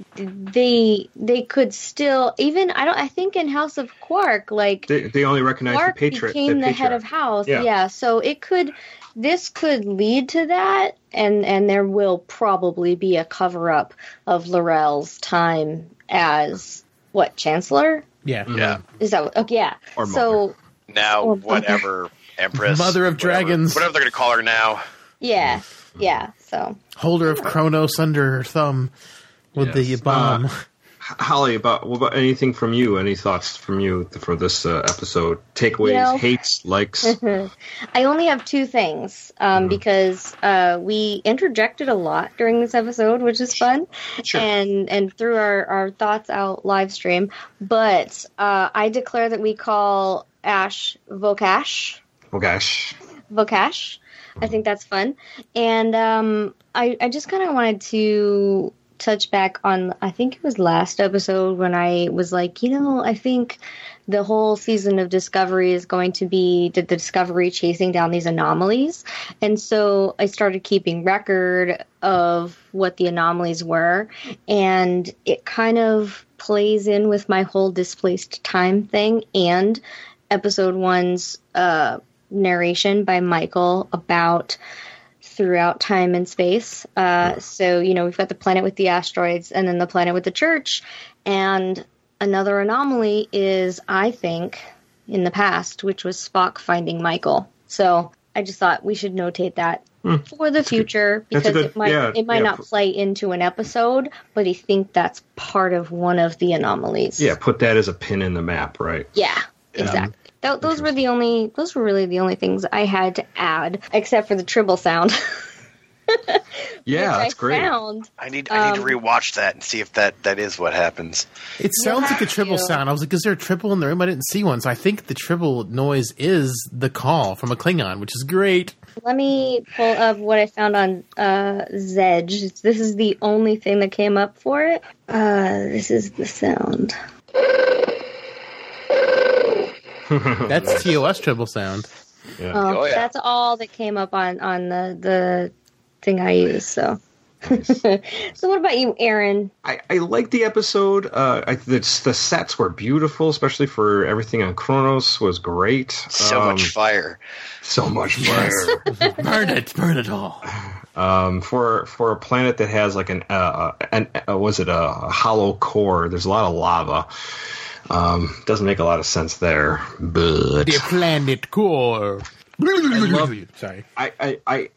they they could still even I don't I think in House of Quark, like They, they only recognize Quark the patriarch. became the, the, head patriarch. of house. Yeah. Yeah. So it could this could lead to that, and and there will probably be a cover up of Laurel's time as what, Chancellor? Yeah, Yeah. Is that okay, yeah. Or So Now, Or- whatever Empress, Mother of whatever- Dragons. whatever they're going to call her now. yeah. Yeah. So holder of Kronos under her thumb with the Yes. bomb. Uh, Holly, about what about anything from you? Any thoughts from you for this uh, episode? Takeaways, You know- hates, likes. I only have two things um, because uh, we interjected a lot during this episode, which is fun, Sure. and and threw our, our thoughts out live stream. But uh, I declare that we call Ash Vokash. Oh gosh. Vokash. I think that's fun, and um, I I just kind of wanted to touch back on, I think it was last episode when I was like, you know, I think the whole season of Discovery is going to be the Discovery chasing down these anomalies. And so I started keeping record of what the anomalies were. And it kind of plays in with my whole displaced time thing and episode one's uh, narration by Michael about throughout time and space. Uh, so, you know, we've got the planet with the asteroids and then the planet with the church. And another anomaly is, I think, in the past, which was Spock finding Michael. So I just thought we should notate that for the future That's a because good- it might yeah, it might yeah. not play into an episode, but I think that's part of one of the anomalies. Yeah, put that as a pin in the map, right? Yeah, exactly. Th- those were the only. Those were really the only things I had to add, except for the Tribble sound. Yeah, which that's I great. Found. I need I need to Um, rewatch that and see if that, that is what happens. It sounds like a have triple to. sound. I was like, is there a triple in the room? I didn't see one. So I think the triple noise is the call from a Klingon, which is great. Let me pull up what I found on uh, Zedge. This is the only thing that came up for it. Uh, this is the sound. That's T O S triple sound. Yeah. Um, Oh, yeah. That's all that came up on, on the, the thing I use. So. So what about you, Aaron? I, I like the episode. Uh, I, the, the sets were beautiful, especially for everything on Kronos was great. So Um, much fire. so much fire. Burn it, burn it all. um, for for a planet that has like an uh, an uh, was it a, a hollow core? There's a lot of lava. Um, doesn't make a lot of sense there, but The planet core. love- Sorry. I I. I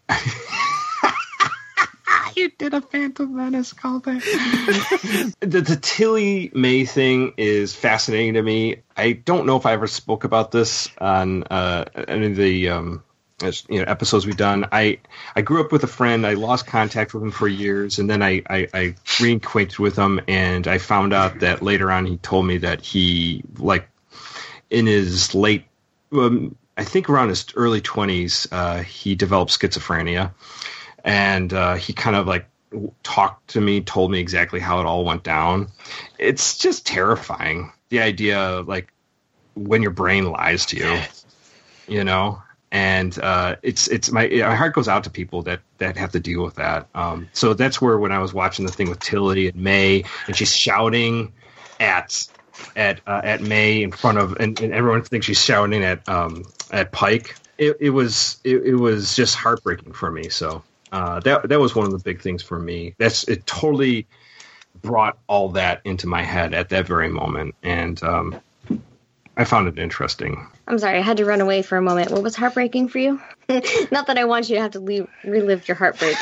You did a Phantom Menace callback. the, the Tilly May thing is fascinating to me. I don't know if I ever spoke about this on uh, any of the um, as, you know, episodes we've done. I I grew up with a friend. I lost contact with him for years, and then I, I, I reacquainted with him, and I found out that later on he told me that he, like, in his late um, I think around his early twenties, uh, he developed schizophrenia, and uh, he kind of like talked to me, told me exactly how it all went down. It's just terrifying. The idea of like when your brain lies to you, you know, and uh, it's it's my, my heart goes out to people that that have to deal with that. Um, so that's where when I was watching the thing with Tilly and May, and she's shouting at at uh, at May in front of, and, and everyone thinks she's shouting at um, at Pike. It, it was it, it was just heartbreaking for me. So. Uh, that that was one of the big things for me. That's it. Totally brought all that into my head at that very moment, and um, I found it interesting. I'm sorry, I had to run away for a moment. What was heartbreaking for you? Not that I want you to have to leave, relive your heartbreak.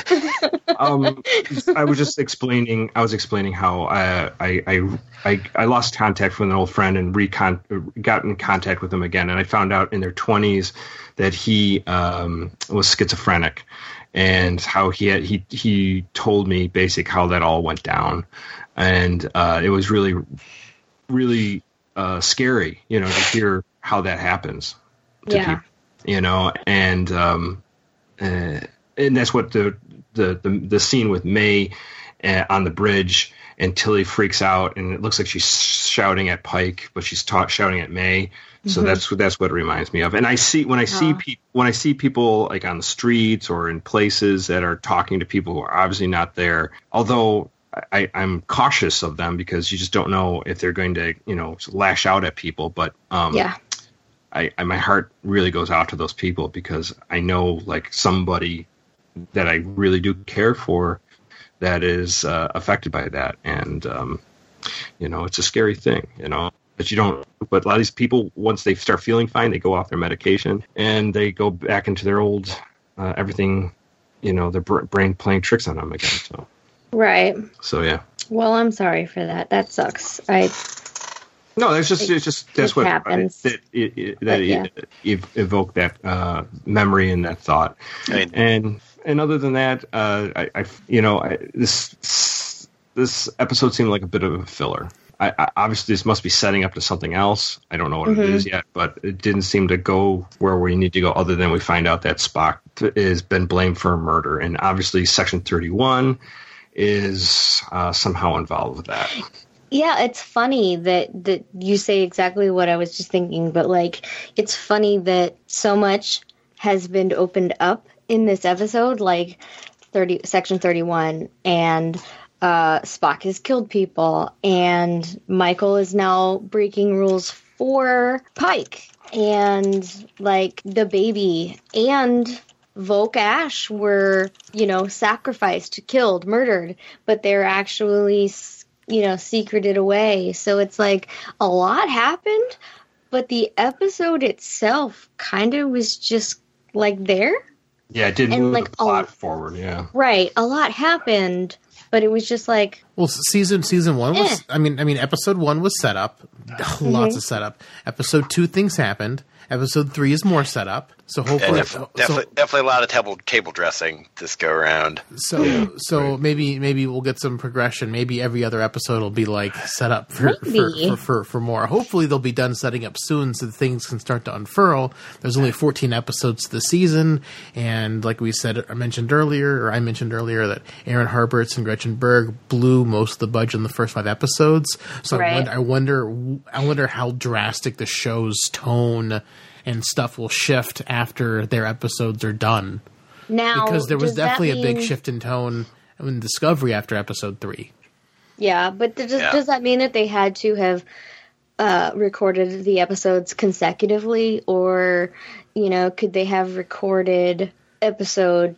um, I was just explaining. I was explaining how I I, I I I lost contact with an old friend and recon got in contact with him again, and I found out in their twenties that he um, was schizophrenic. And how he had, he he told me basic how that all went down, and uh, it was really really uh, scary, you know, to hear how that happens to yeah. people, you know, and um, uh, and that's what the the the, the scene with May uh, on the bridge, and Tilly freaks out, and it looks like she's shouting at Pike, but she's ta- shouting at May. So mm-hmm. that's that's what it reminds me of. And I see when I see oh. people when I see people like on the streets or in places that are talking to people who are obviously not there. Although I, I'm cautious of them because you just don't know if they're going to, you know, lash out at people. But um, yeah, I, I my heart really goes out to those people because I know like somebody that I really do care for that is uh, affected by that, and um, you know, it's a scary thing, you know. But you don't. But a lot of these people, once they start feeling fine, they go off their medication and they go back into their old uh, everything. You know, their br- brain playing tricks on them again. So right. So yeah. Well, I'm sorry for that. That sucks. I. No, that's just it, it's just that's it what happens. that it, it, that yeah. it, it evoked that uh, memory and that thought. I mean, and and other than that, uh, I, I you know I, this this episode seemed like a bit of a filler. I, I, obviously, this must be setting up to something else. I don't know what mm-hmm. it is yet, but it didn't seem to go where we need to go. Other than we find out that Spock has been blamed for a murder, and obviously, Section thirty-one is uh, somehow involved with that. Yeah, it's funny that, that you say exactly what I was just thinking, but like, it's funny that so much has been opened up in this episode, like thirty Section thirty-one, and uh, Spock has killed people, and Michael is now breaking rules for Pike, and like the baby and Volk Ash were, you know, sacrificed, killed, murdered, but they're actually, you know, secreted away. So it's like a lot happened, but the episode itself kind of was just like there. Yeah, it didn't and move like the plot a, forward. Yeah, right. A lot happened, but it was just like, well, season season one was. Eh. I mean, I mean, episode one was set up, lots mm-hmm. of setup. Episode two, things happened. Episode three is more setup. So hopefully, def- so, definitely, definitely a lot of table table dressing this go around. So, Yeah, so right. maybe maybe we'll get some progression. Maybe every other episode will be like set up for for, Maybe. for, for for more. Hopefully, they'll be done setting up soon, so that things can start to unfurl. There's only fourteen episodes this season, and like we said, I mentioned earlier, or I mentioned earlier, that Aaron Harberts and Gretchen Berg blew most of the budget in the first five episodes. So Right. I, wonder, I wonder, I wonder how drastic the show's tone and stuff will shift after their episodes are done. now Because there was does that definitely a big mean- shift in tone in Discovery after episode three. Yeah, but does, Yeah. does that mean that they had to have uh, recorded the episodes consecutively, or, you know, could they have recorded episode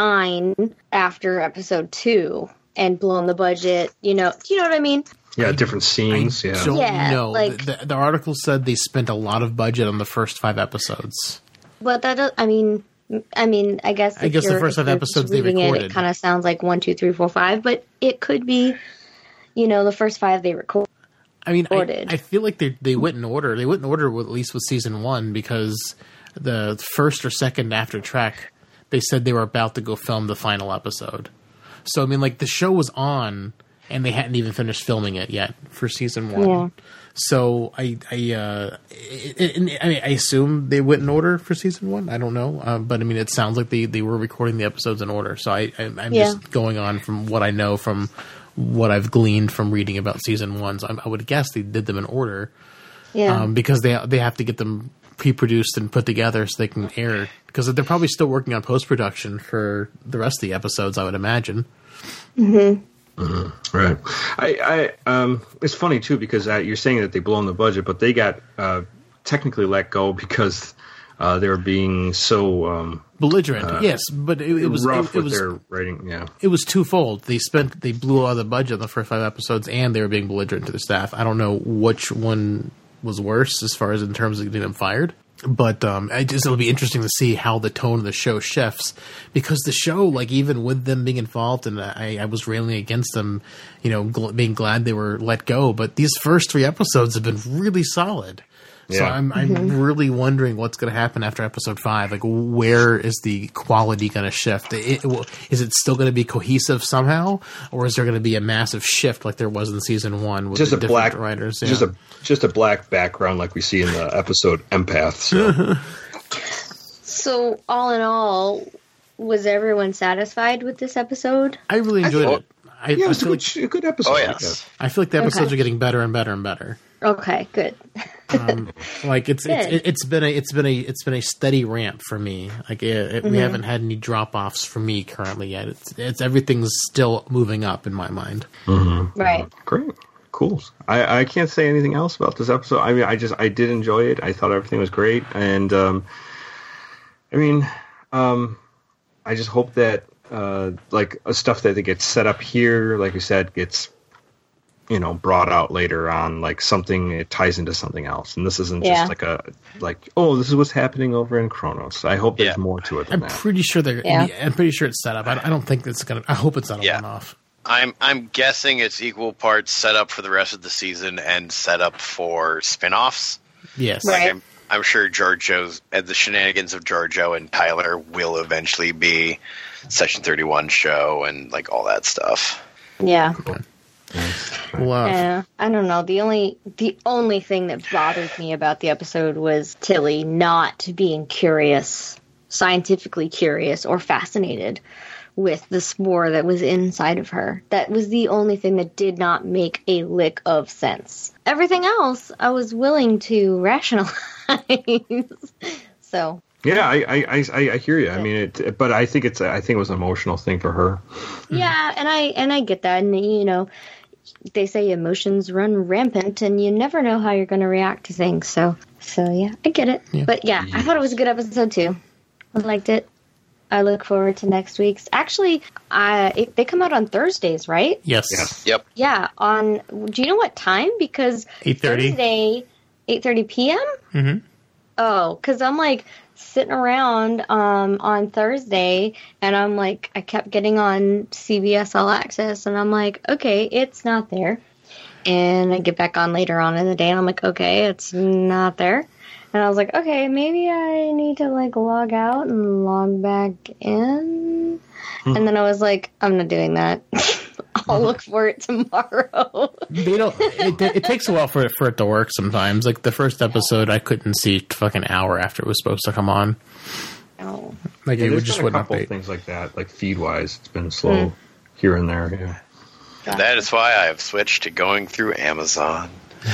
nine after episode two and blown the budget? You know, do you know what I mean? yeah, different scenes. I yeah, don't Yeah, know. like- the, the, the article said they spent a lot of budget on the first five episodes. But that, does, I mean, I mean, I guess. I if guess the you're- first if five you're episodes just they reading It, recorded. it kind of sounds like one, two, three, four, five, but it could be, you know, the first five they record. I mean, I, Recorded. I feel like they they went in order. They went in order with, at least with season one, because the first or second after Trek, they said they were about to go film the final episode. So I mean, like the show was on, and they hadn't even finished filming it yet for season one. Yeah. So I, I, uh, it, it, I mean, I assume they went in order for season one. I don't know, uh, but I mean, it sounds like they, they were recording the episodes in order. So I, I I'm Yeah. just going on from what I know from what I've gleaned from reading about season one. So I, I would guess they did them in order, Yeah. um, because they they have to get them pre-produced and put together so they can air. Because they're probably still working on post-production for the rest of the episodes, I would imagine. Right. I, I um, it's funny too because uh, you're saying that they blown the budget, but they got uh, technically let go because uh, they were being so um, Belligerent, yes, but it, it was rough it, it with was their writing. Yeah. it was twofold. They spent they blew all the budget on the first five episodes, and they were being belligerent to the staff. I don't know which one was worse as far as in terms of getting them fired. But um, I just, it'll be interesting to see how the tone of the show shifts, because the show, like even with them being involved, and I, I was railing against them, you know, gl- being glad they were let go. But these first three episodes have been really solid. So Yeah. I'm I'm really wondering what's going to happen after episode five. Like, where is the quality going to shift? It, it, is it still going to be cohesive somehow, or is there going to be a massive shift like there was in season one with Just the a different black writers? Just Yeah. a just a black background like we see in the episode Empath. So. So, all in all, was everyone satisfied with this episode? I really enjoyed thought- it. I, Yeah, I it's a feel good, like a good episode. Oh I yes. guess. I feel like the episodes Okay. are getting better and better and better. Okay, good. Um, like it's it's Good. it's been a it's been a it's been a steady ramp for me. Like it, it, we haven't had any drop offs for me currently yet. It's it's everything's still moving up in my mind. Right. Great. Cool. I, I can't say anything else about this episode. I mean, I just, I did enjoy it. I thought everything was great. And, um, I mean, um, I just hope that, uh, like, uh, stuff that gets set up here, like you said, gets, you know, brought out later on, like something, it ties into something else. And this isn't Yeah. just like a, like, oh, this is what's happening over in Chronos. I hope there's Yeah. more to it than I'm that. pretty sure they're. Yeah. I'm pretty sure it's set up. I, I don't think it's gonna. I hope it's not a Yeah. one off. I'm I'm guessing it's equal parts set up for the rest of the season and set up for spin-offs. Yes. Right. Like I'm, I'm sure Giorgio's and the shenanigans of Giorgio and Tyler will eventually be Section thirty-one show and like all that stuff. Yeah. Well, uh, Yeah. I don't know. The only the only thing that bothered me about the episode was Tilly not being curious, scientifically curious or fascinated with the spore that was inside of her. That was the only thing that did not make a lick of sense. Everything else I was willing to rationalize. So, Yeah, I, I, I, I hear you. I mean, it, but I think it's, I think it was an emotional thing for her. yeah, and I and I get that, and you know, they say emotions run rampant, and you never know how you're going to react to things. So, so yeah, I get it. Yeah. But yeah, I thought it was a good episode too. I liked it. I look forward to next week's. Actually, I it, they come out on Thursdays, right? yes. Yes. Yep. Yeah. On do you know what time? Because eight thirty. Thursday, eight thirty p.m. Mm-hmm. Oh, because I'm like sitting around um, on Thursday, and I'm like, I kept getting on C B S All Access, and I'm like, okay, it's not there. And I get back on later on in the day, and I'm like, okay, it's not there. And I was like, okay, maybe I need to like log out and log back in. And then I was like, I'm not doing that. I'll look for it tomorrow. They don't. It, it takes a while for it for it to work sometimes. Like the first episode, I couldn't see fucking hour after it was supposed to come on. Oh. Like Yeah, it would there's just been a wouldn't couple update. of things like that, like feed wise, it's been slow here and there. Yeah. That is why I have switched to going through Amazon.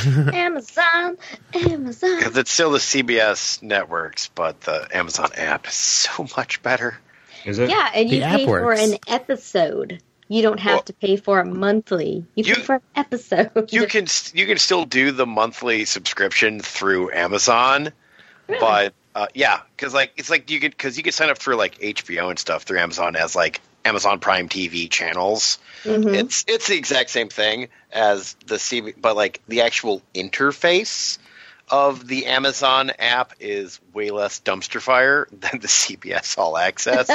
Amazon, Amazon. Because it's still the C B S networks, but the Amazon app is so much better. Is it? Yeah, and you The app pay for works. an episode. You don't have Well, to pay for it monthly. You, you- pay for an episode. You can st- you can still do the monthly subscription through Amazon, Really? but uh, yeah, because like it's like you could because you could sign up for like H B O and stuff through Amazon as like Amazon Prime T V channels. Mhm. It's it's the exact same thing as the C B, but like the actual interface of the Amazon app is way less dumpster fire than the C B S All Access.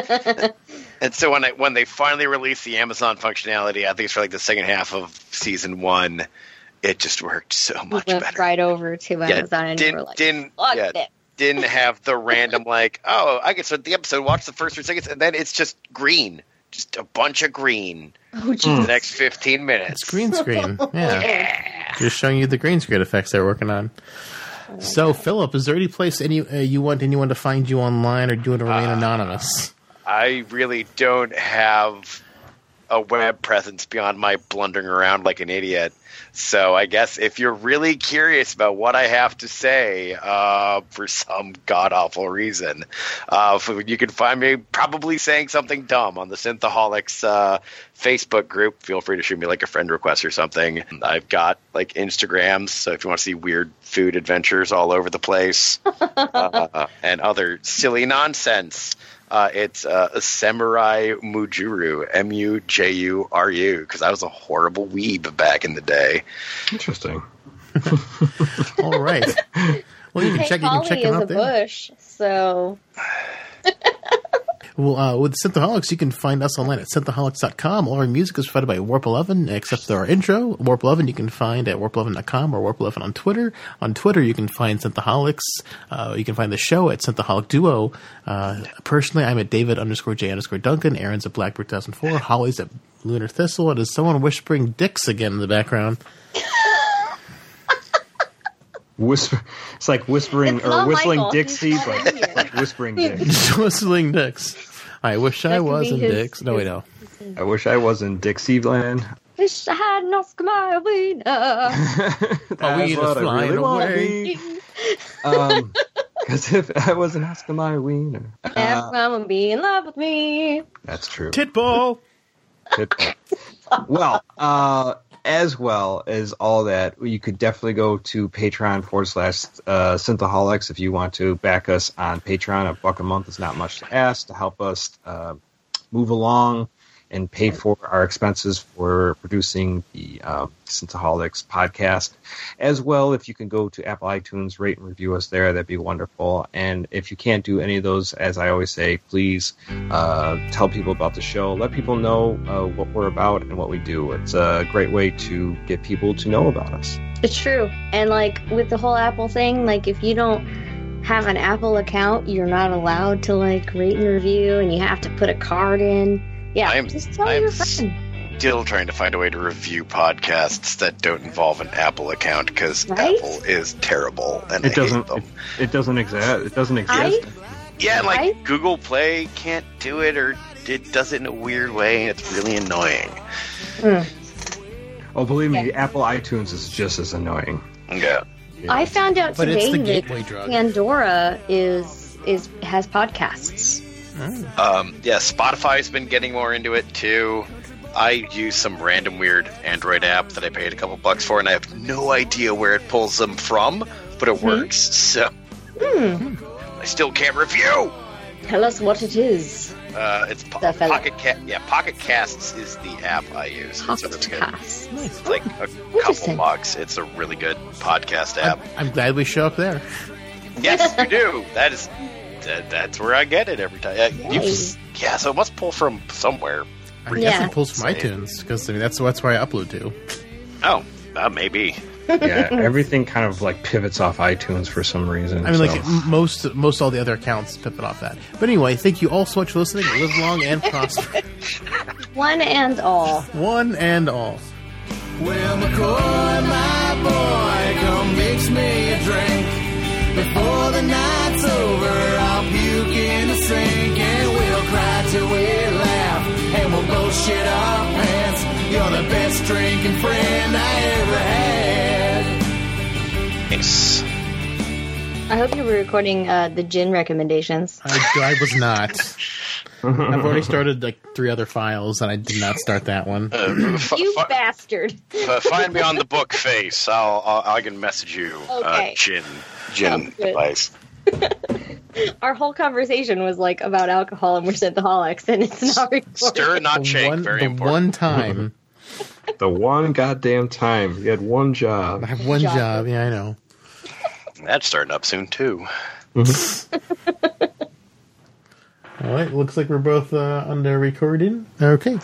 And so when I when they finally released the Amazon functionality, I think it's for like the second half of season one, it just worked so You much went better. right over to Yeah, Amazon and you didn't were like, didn't fuck yeah, it. didn't have the random like, oh, I can start the episode, watch the first three seconds, and then it's just green. just a bunch of green Oh, for the Jesus. next fifteen minutes. It's green screen. Yeah. Just showing you the green screen effects they're working on. So, Philip, is there any place any uh, you want anyone to find you online, or do you want to remain Uh, anonymous? I really don't have a web presence beyond my blundering around like an idiot. So I guess if you're really curious about what I have to say, uh, for some god-awful reason, uh, you can find me probably saying something dumb on the Synthaholics uh, Facebook group. Feel free to shoot me like a friend request or something. I've got like Instagrams, so if you want to see weird food adventures all over the place uh, and other silly nonsense, Uh, it's uh, Samurai Mujuru, M U J U R U, because I was a horrible weeb back in the day. Interesting. All right. Well, you can Hey, check. You can check Holly them is a out there. bush, so Well, uh, with Synthaholics, you can find us online at synthaholics dot com. All our music is provided by Warp eleven, except for our intro. Warp eleven you can find at warp eleven dot com or Warp eleven on Twitter. On Twitter, you can find Synthaholics. Uh, you can find the show at Synthaholic Duo. Uh, personally, I'm at David underscore J underscore Duncan. Aaron's at Blackbird two thousand four. Holly's at Lunar Thistle. And is someone whispering dicks again in the background? Whisper. It's like whispering It's or not whistling Michael. Dixie, He's not but in here. like whispering Dick. Just whistling dicks. I wish I That could was be in his- dicks. No, wait, no. I wish I was in Dixieland. wish I had an Oscar Mayer. Oh, That's we what I flying really wanna away. be. Um, because if I was an Oscar Mayer wiener, uh, Everyone would be in love with me. that's true. Titball. Well, uh, as well as all that, you could definitely go to Patreon forward slash uh, Synthaholics if you want to back us on Patreon. A buck a month is not much to ask to help us uh, move along and pay for our expenses for producing the uh, Synthaholics podcast. As well, if you can go to Apple iTunes, rate and review us there, that'd be wonderful. And if you can't do any of those, as I always say, please uh, tell people about the show. Let people know uh, what we're about and what we do. It's a great way to get people to know about us. It's true. And like with the whole Apple thing, like if you don't have an Apple account, you're not allowed to like rate and review, and you have to put a card in. Yeah, I'm- just tell I'm your s- friend. Still trying to find a way to review podcasts that don't involve an Apple account because Right? Apple is terrible and I It doesn't. hate them. It, it doesn't exist. It doesn't I exist. Yeah, and like I- Google Play can't do it, or it does it in a weird way, and it's really annoying. Oh, believe me, Yeah. Apple iTunes is just as annoying. Yeah. I found out But it's today the that gateway drug. Pandora is is has podcasts. Um, yeah, Spotify's been getting more into it too. I use some random weird Android app that I paid a couple bucks for, and I have no idea where it pulls them from, but it works. So I still can't review. Tell us what it is. Uh, it's po- The fella. Pocket Cast. Yeah, Pocket Casts is the app I use. So it's good. Podcast. It's like a couple Interesting. bucks. It's a really good podcast app. I'm glad we show up there. Yes, you do. That is, that, that's where I get it every time. Uh, you- Nice. yeah, so it must pull from somewhere. I guess Yeah. it pulls from iTunes because I mean that's that's where I upload to. Oh, uh, maybe. Yeah, everything kind of like pivots off iTunes for some reason. I mean, so. like m- most most all the other accounts pivot off that. But anyway, thank you all so much for listening. Live long and prosper, One and all. one and all. Well, McCoy, my boy, come mix me a drink. Before the night's over, I'll puke in the sink and we'll cry till we laugh. And we'll both shit our pants. You're the best drinking friend I ever had. Nice. I hope you were recording uh, the gin recommendations. I, I was not. I've already started like three other files, and I did not start that one. Uh, f- You f- bastard. f- find me on the book face. I'll, I'll I can message you. Okay. Uh, gin, gin Sounds good. advice. Our whole conversation was like about alcohol and we're synthaholics, and it's not recorded. Stir, not The shake. one, Very the important. one time the one goddamn time you had one job. I have one Job. job. Yeah, I know. That's starting up soon too. All right, looks like we're both uh, under recording. Okay.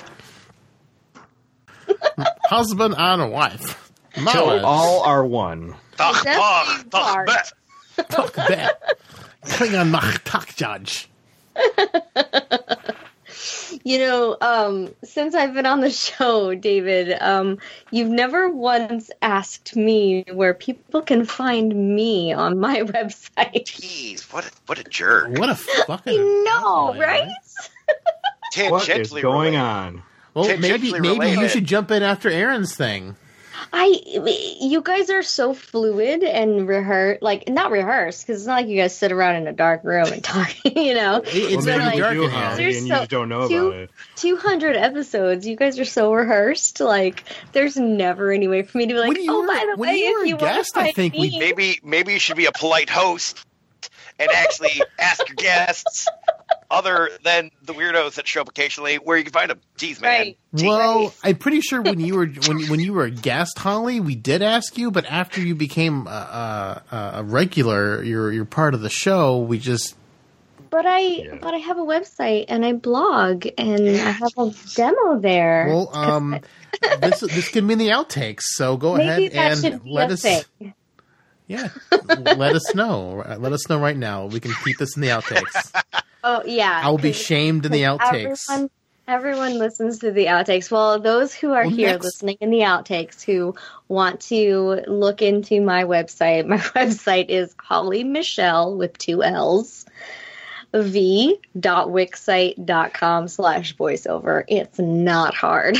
Husband and wife. Marriage. All are one. Talk, That's talk, the talk, part. bet. Talk that. Klingon mach talk judge. You know, um, since I've been on the show, David, um, you've never once asked me where people can find me on my website. Jeez, what a, what a jerk. What a fucking. I know, asshole, right? man. What is Tangentially going related. on? Well, maybe Tangentially maybe you related. should jump in after Aaron's thing. I, you guys are so fluid and rehearse, like not rehearse, because it's not like you guys sit around in a dark room and talk. You know, It- it's well, very maybe dark we do, in here. Holly, There's and so- you just don't know two- about it. two hundred episodes. You guys are so rehearsed. Like, there's never any way for me to be like, When you oh, were- by the when way, you were if a you want guest, to I find think we- me, Maybe maybe you should be a polite host and actually ask your guests, other than the weirdos that show up occasionally, where you can find them. Jeez, man. right? Well, Right. I'm pretty sure when you were when when you were a guest, Holly, we did ask you, but after you became a, a, a regular, you're you're part of the show. We just But I, Yeah. but I have a website and I blog and I have a demo there. well, um, this this can be in the outtakes. So go Maybe ahead that and should be let a us. thing. Yeah, let us know. Let us know right now. We can keep this in the outtakes. Oh yeah, I will be 'cause- shamed in the 'cause outtakes. Everyone, everyone listens to the outtakes. Well, those who are Well, here next- listening in the outtakes who want to look into my website, my website is Holly Michelle with two L's. v.wixsite.com slash voiceover. It's not hard.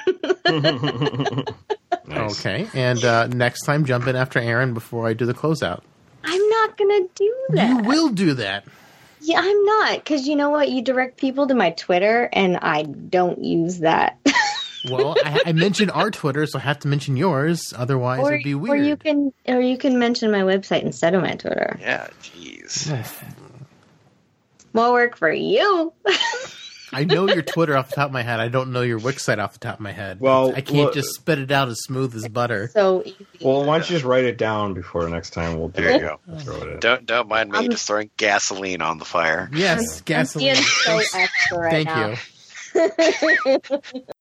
Nice. Okay, and uh, next time, jump in after Aaron before I do the closeout. I'm not going to do that. You will do that. Yeah, I'm not. Because you know what? You direct people to my Twitter, and I don't use that. Well, I, I mentioned our Twitter, so I have to mention yours. Otherwise, or, it'd be or weird. you can, or you can mention my website instead of my Twitter. Yeah, jeez. More work for you. I know your Twitter off the top of my head. I don't know your Wix site off the top of my head. Well, I can't look- just spit it out as smooth as butter. So easy. Well, why don't you just write it down before next time we'll do There it. you go. Throw it in. Don't don't mind me I'm- just throwing gasoline on the fire. Yes, I'm gasoline. being so extra right Thank now. you.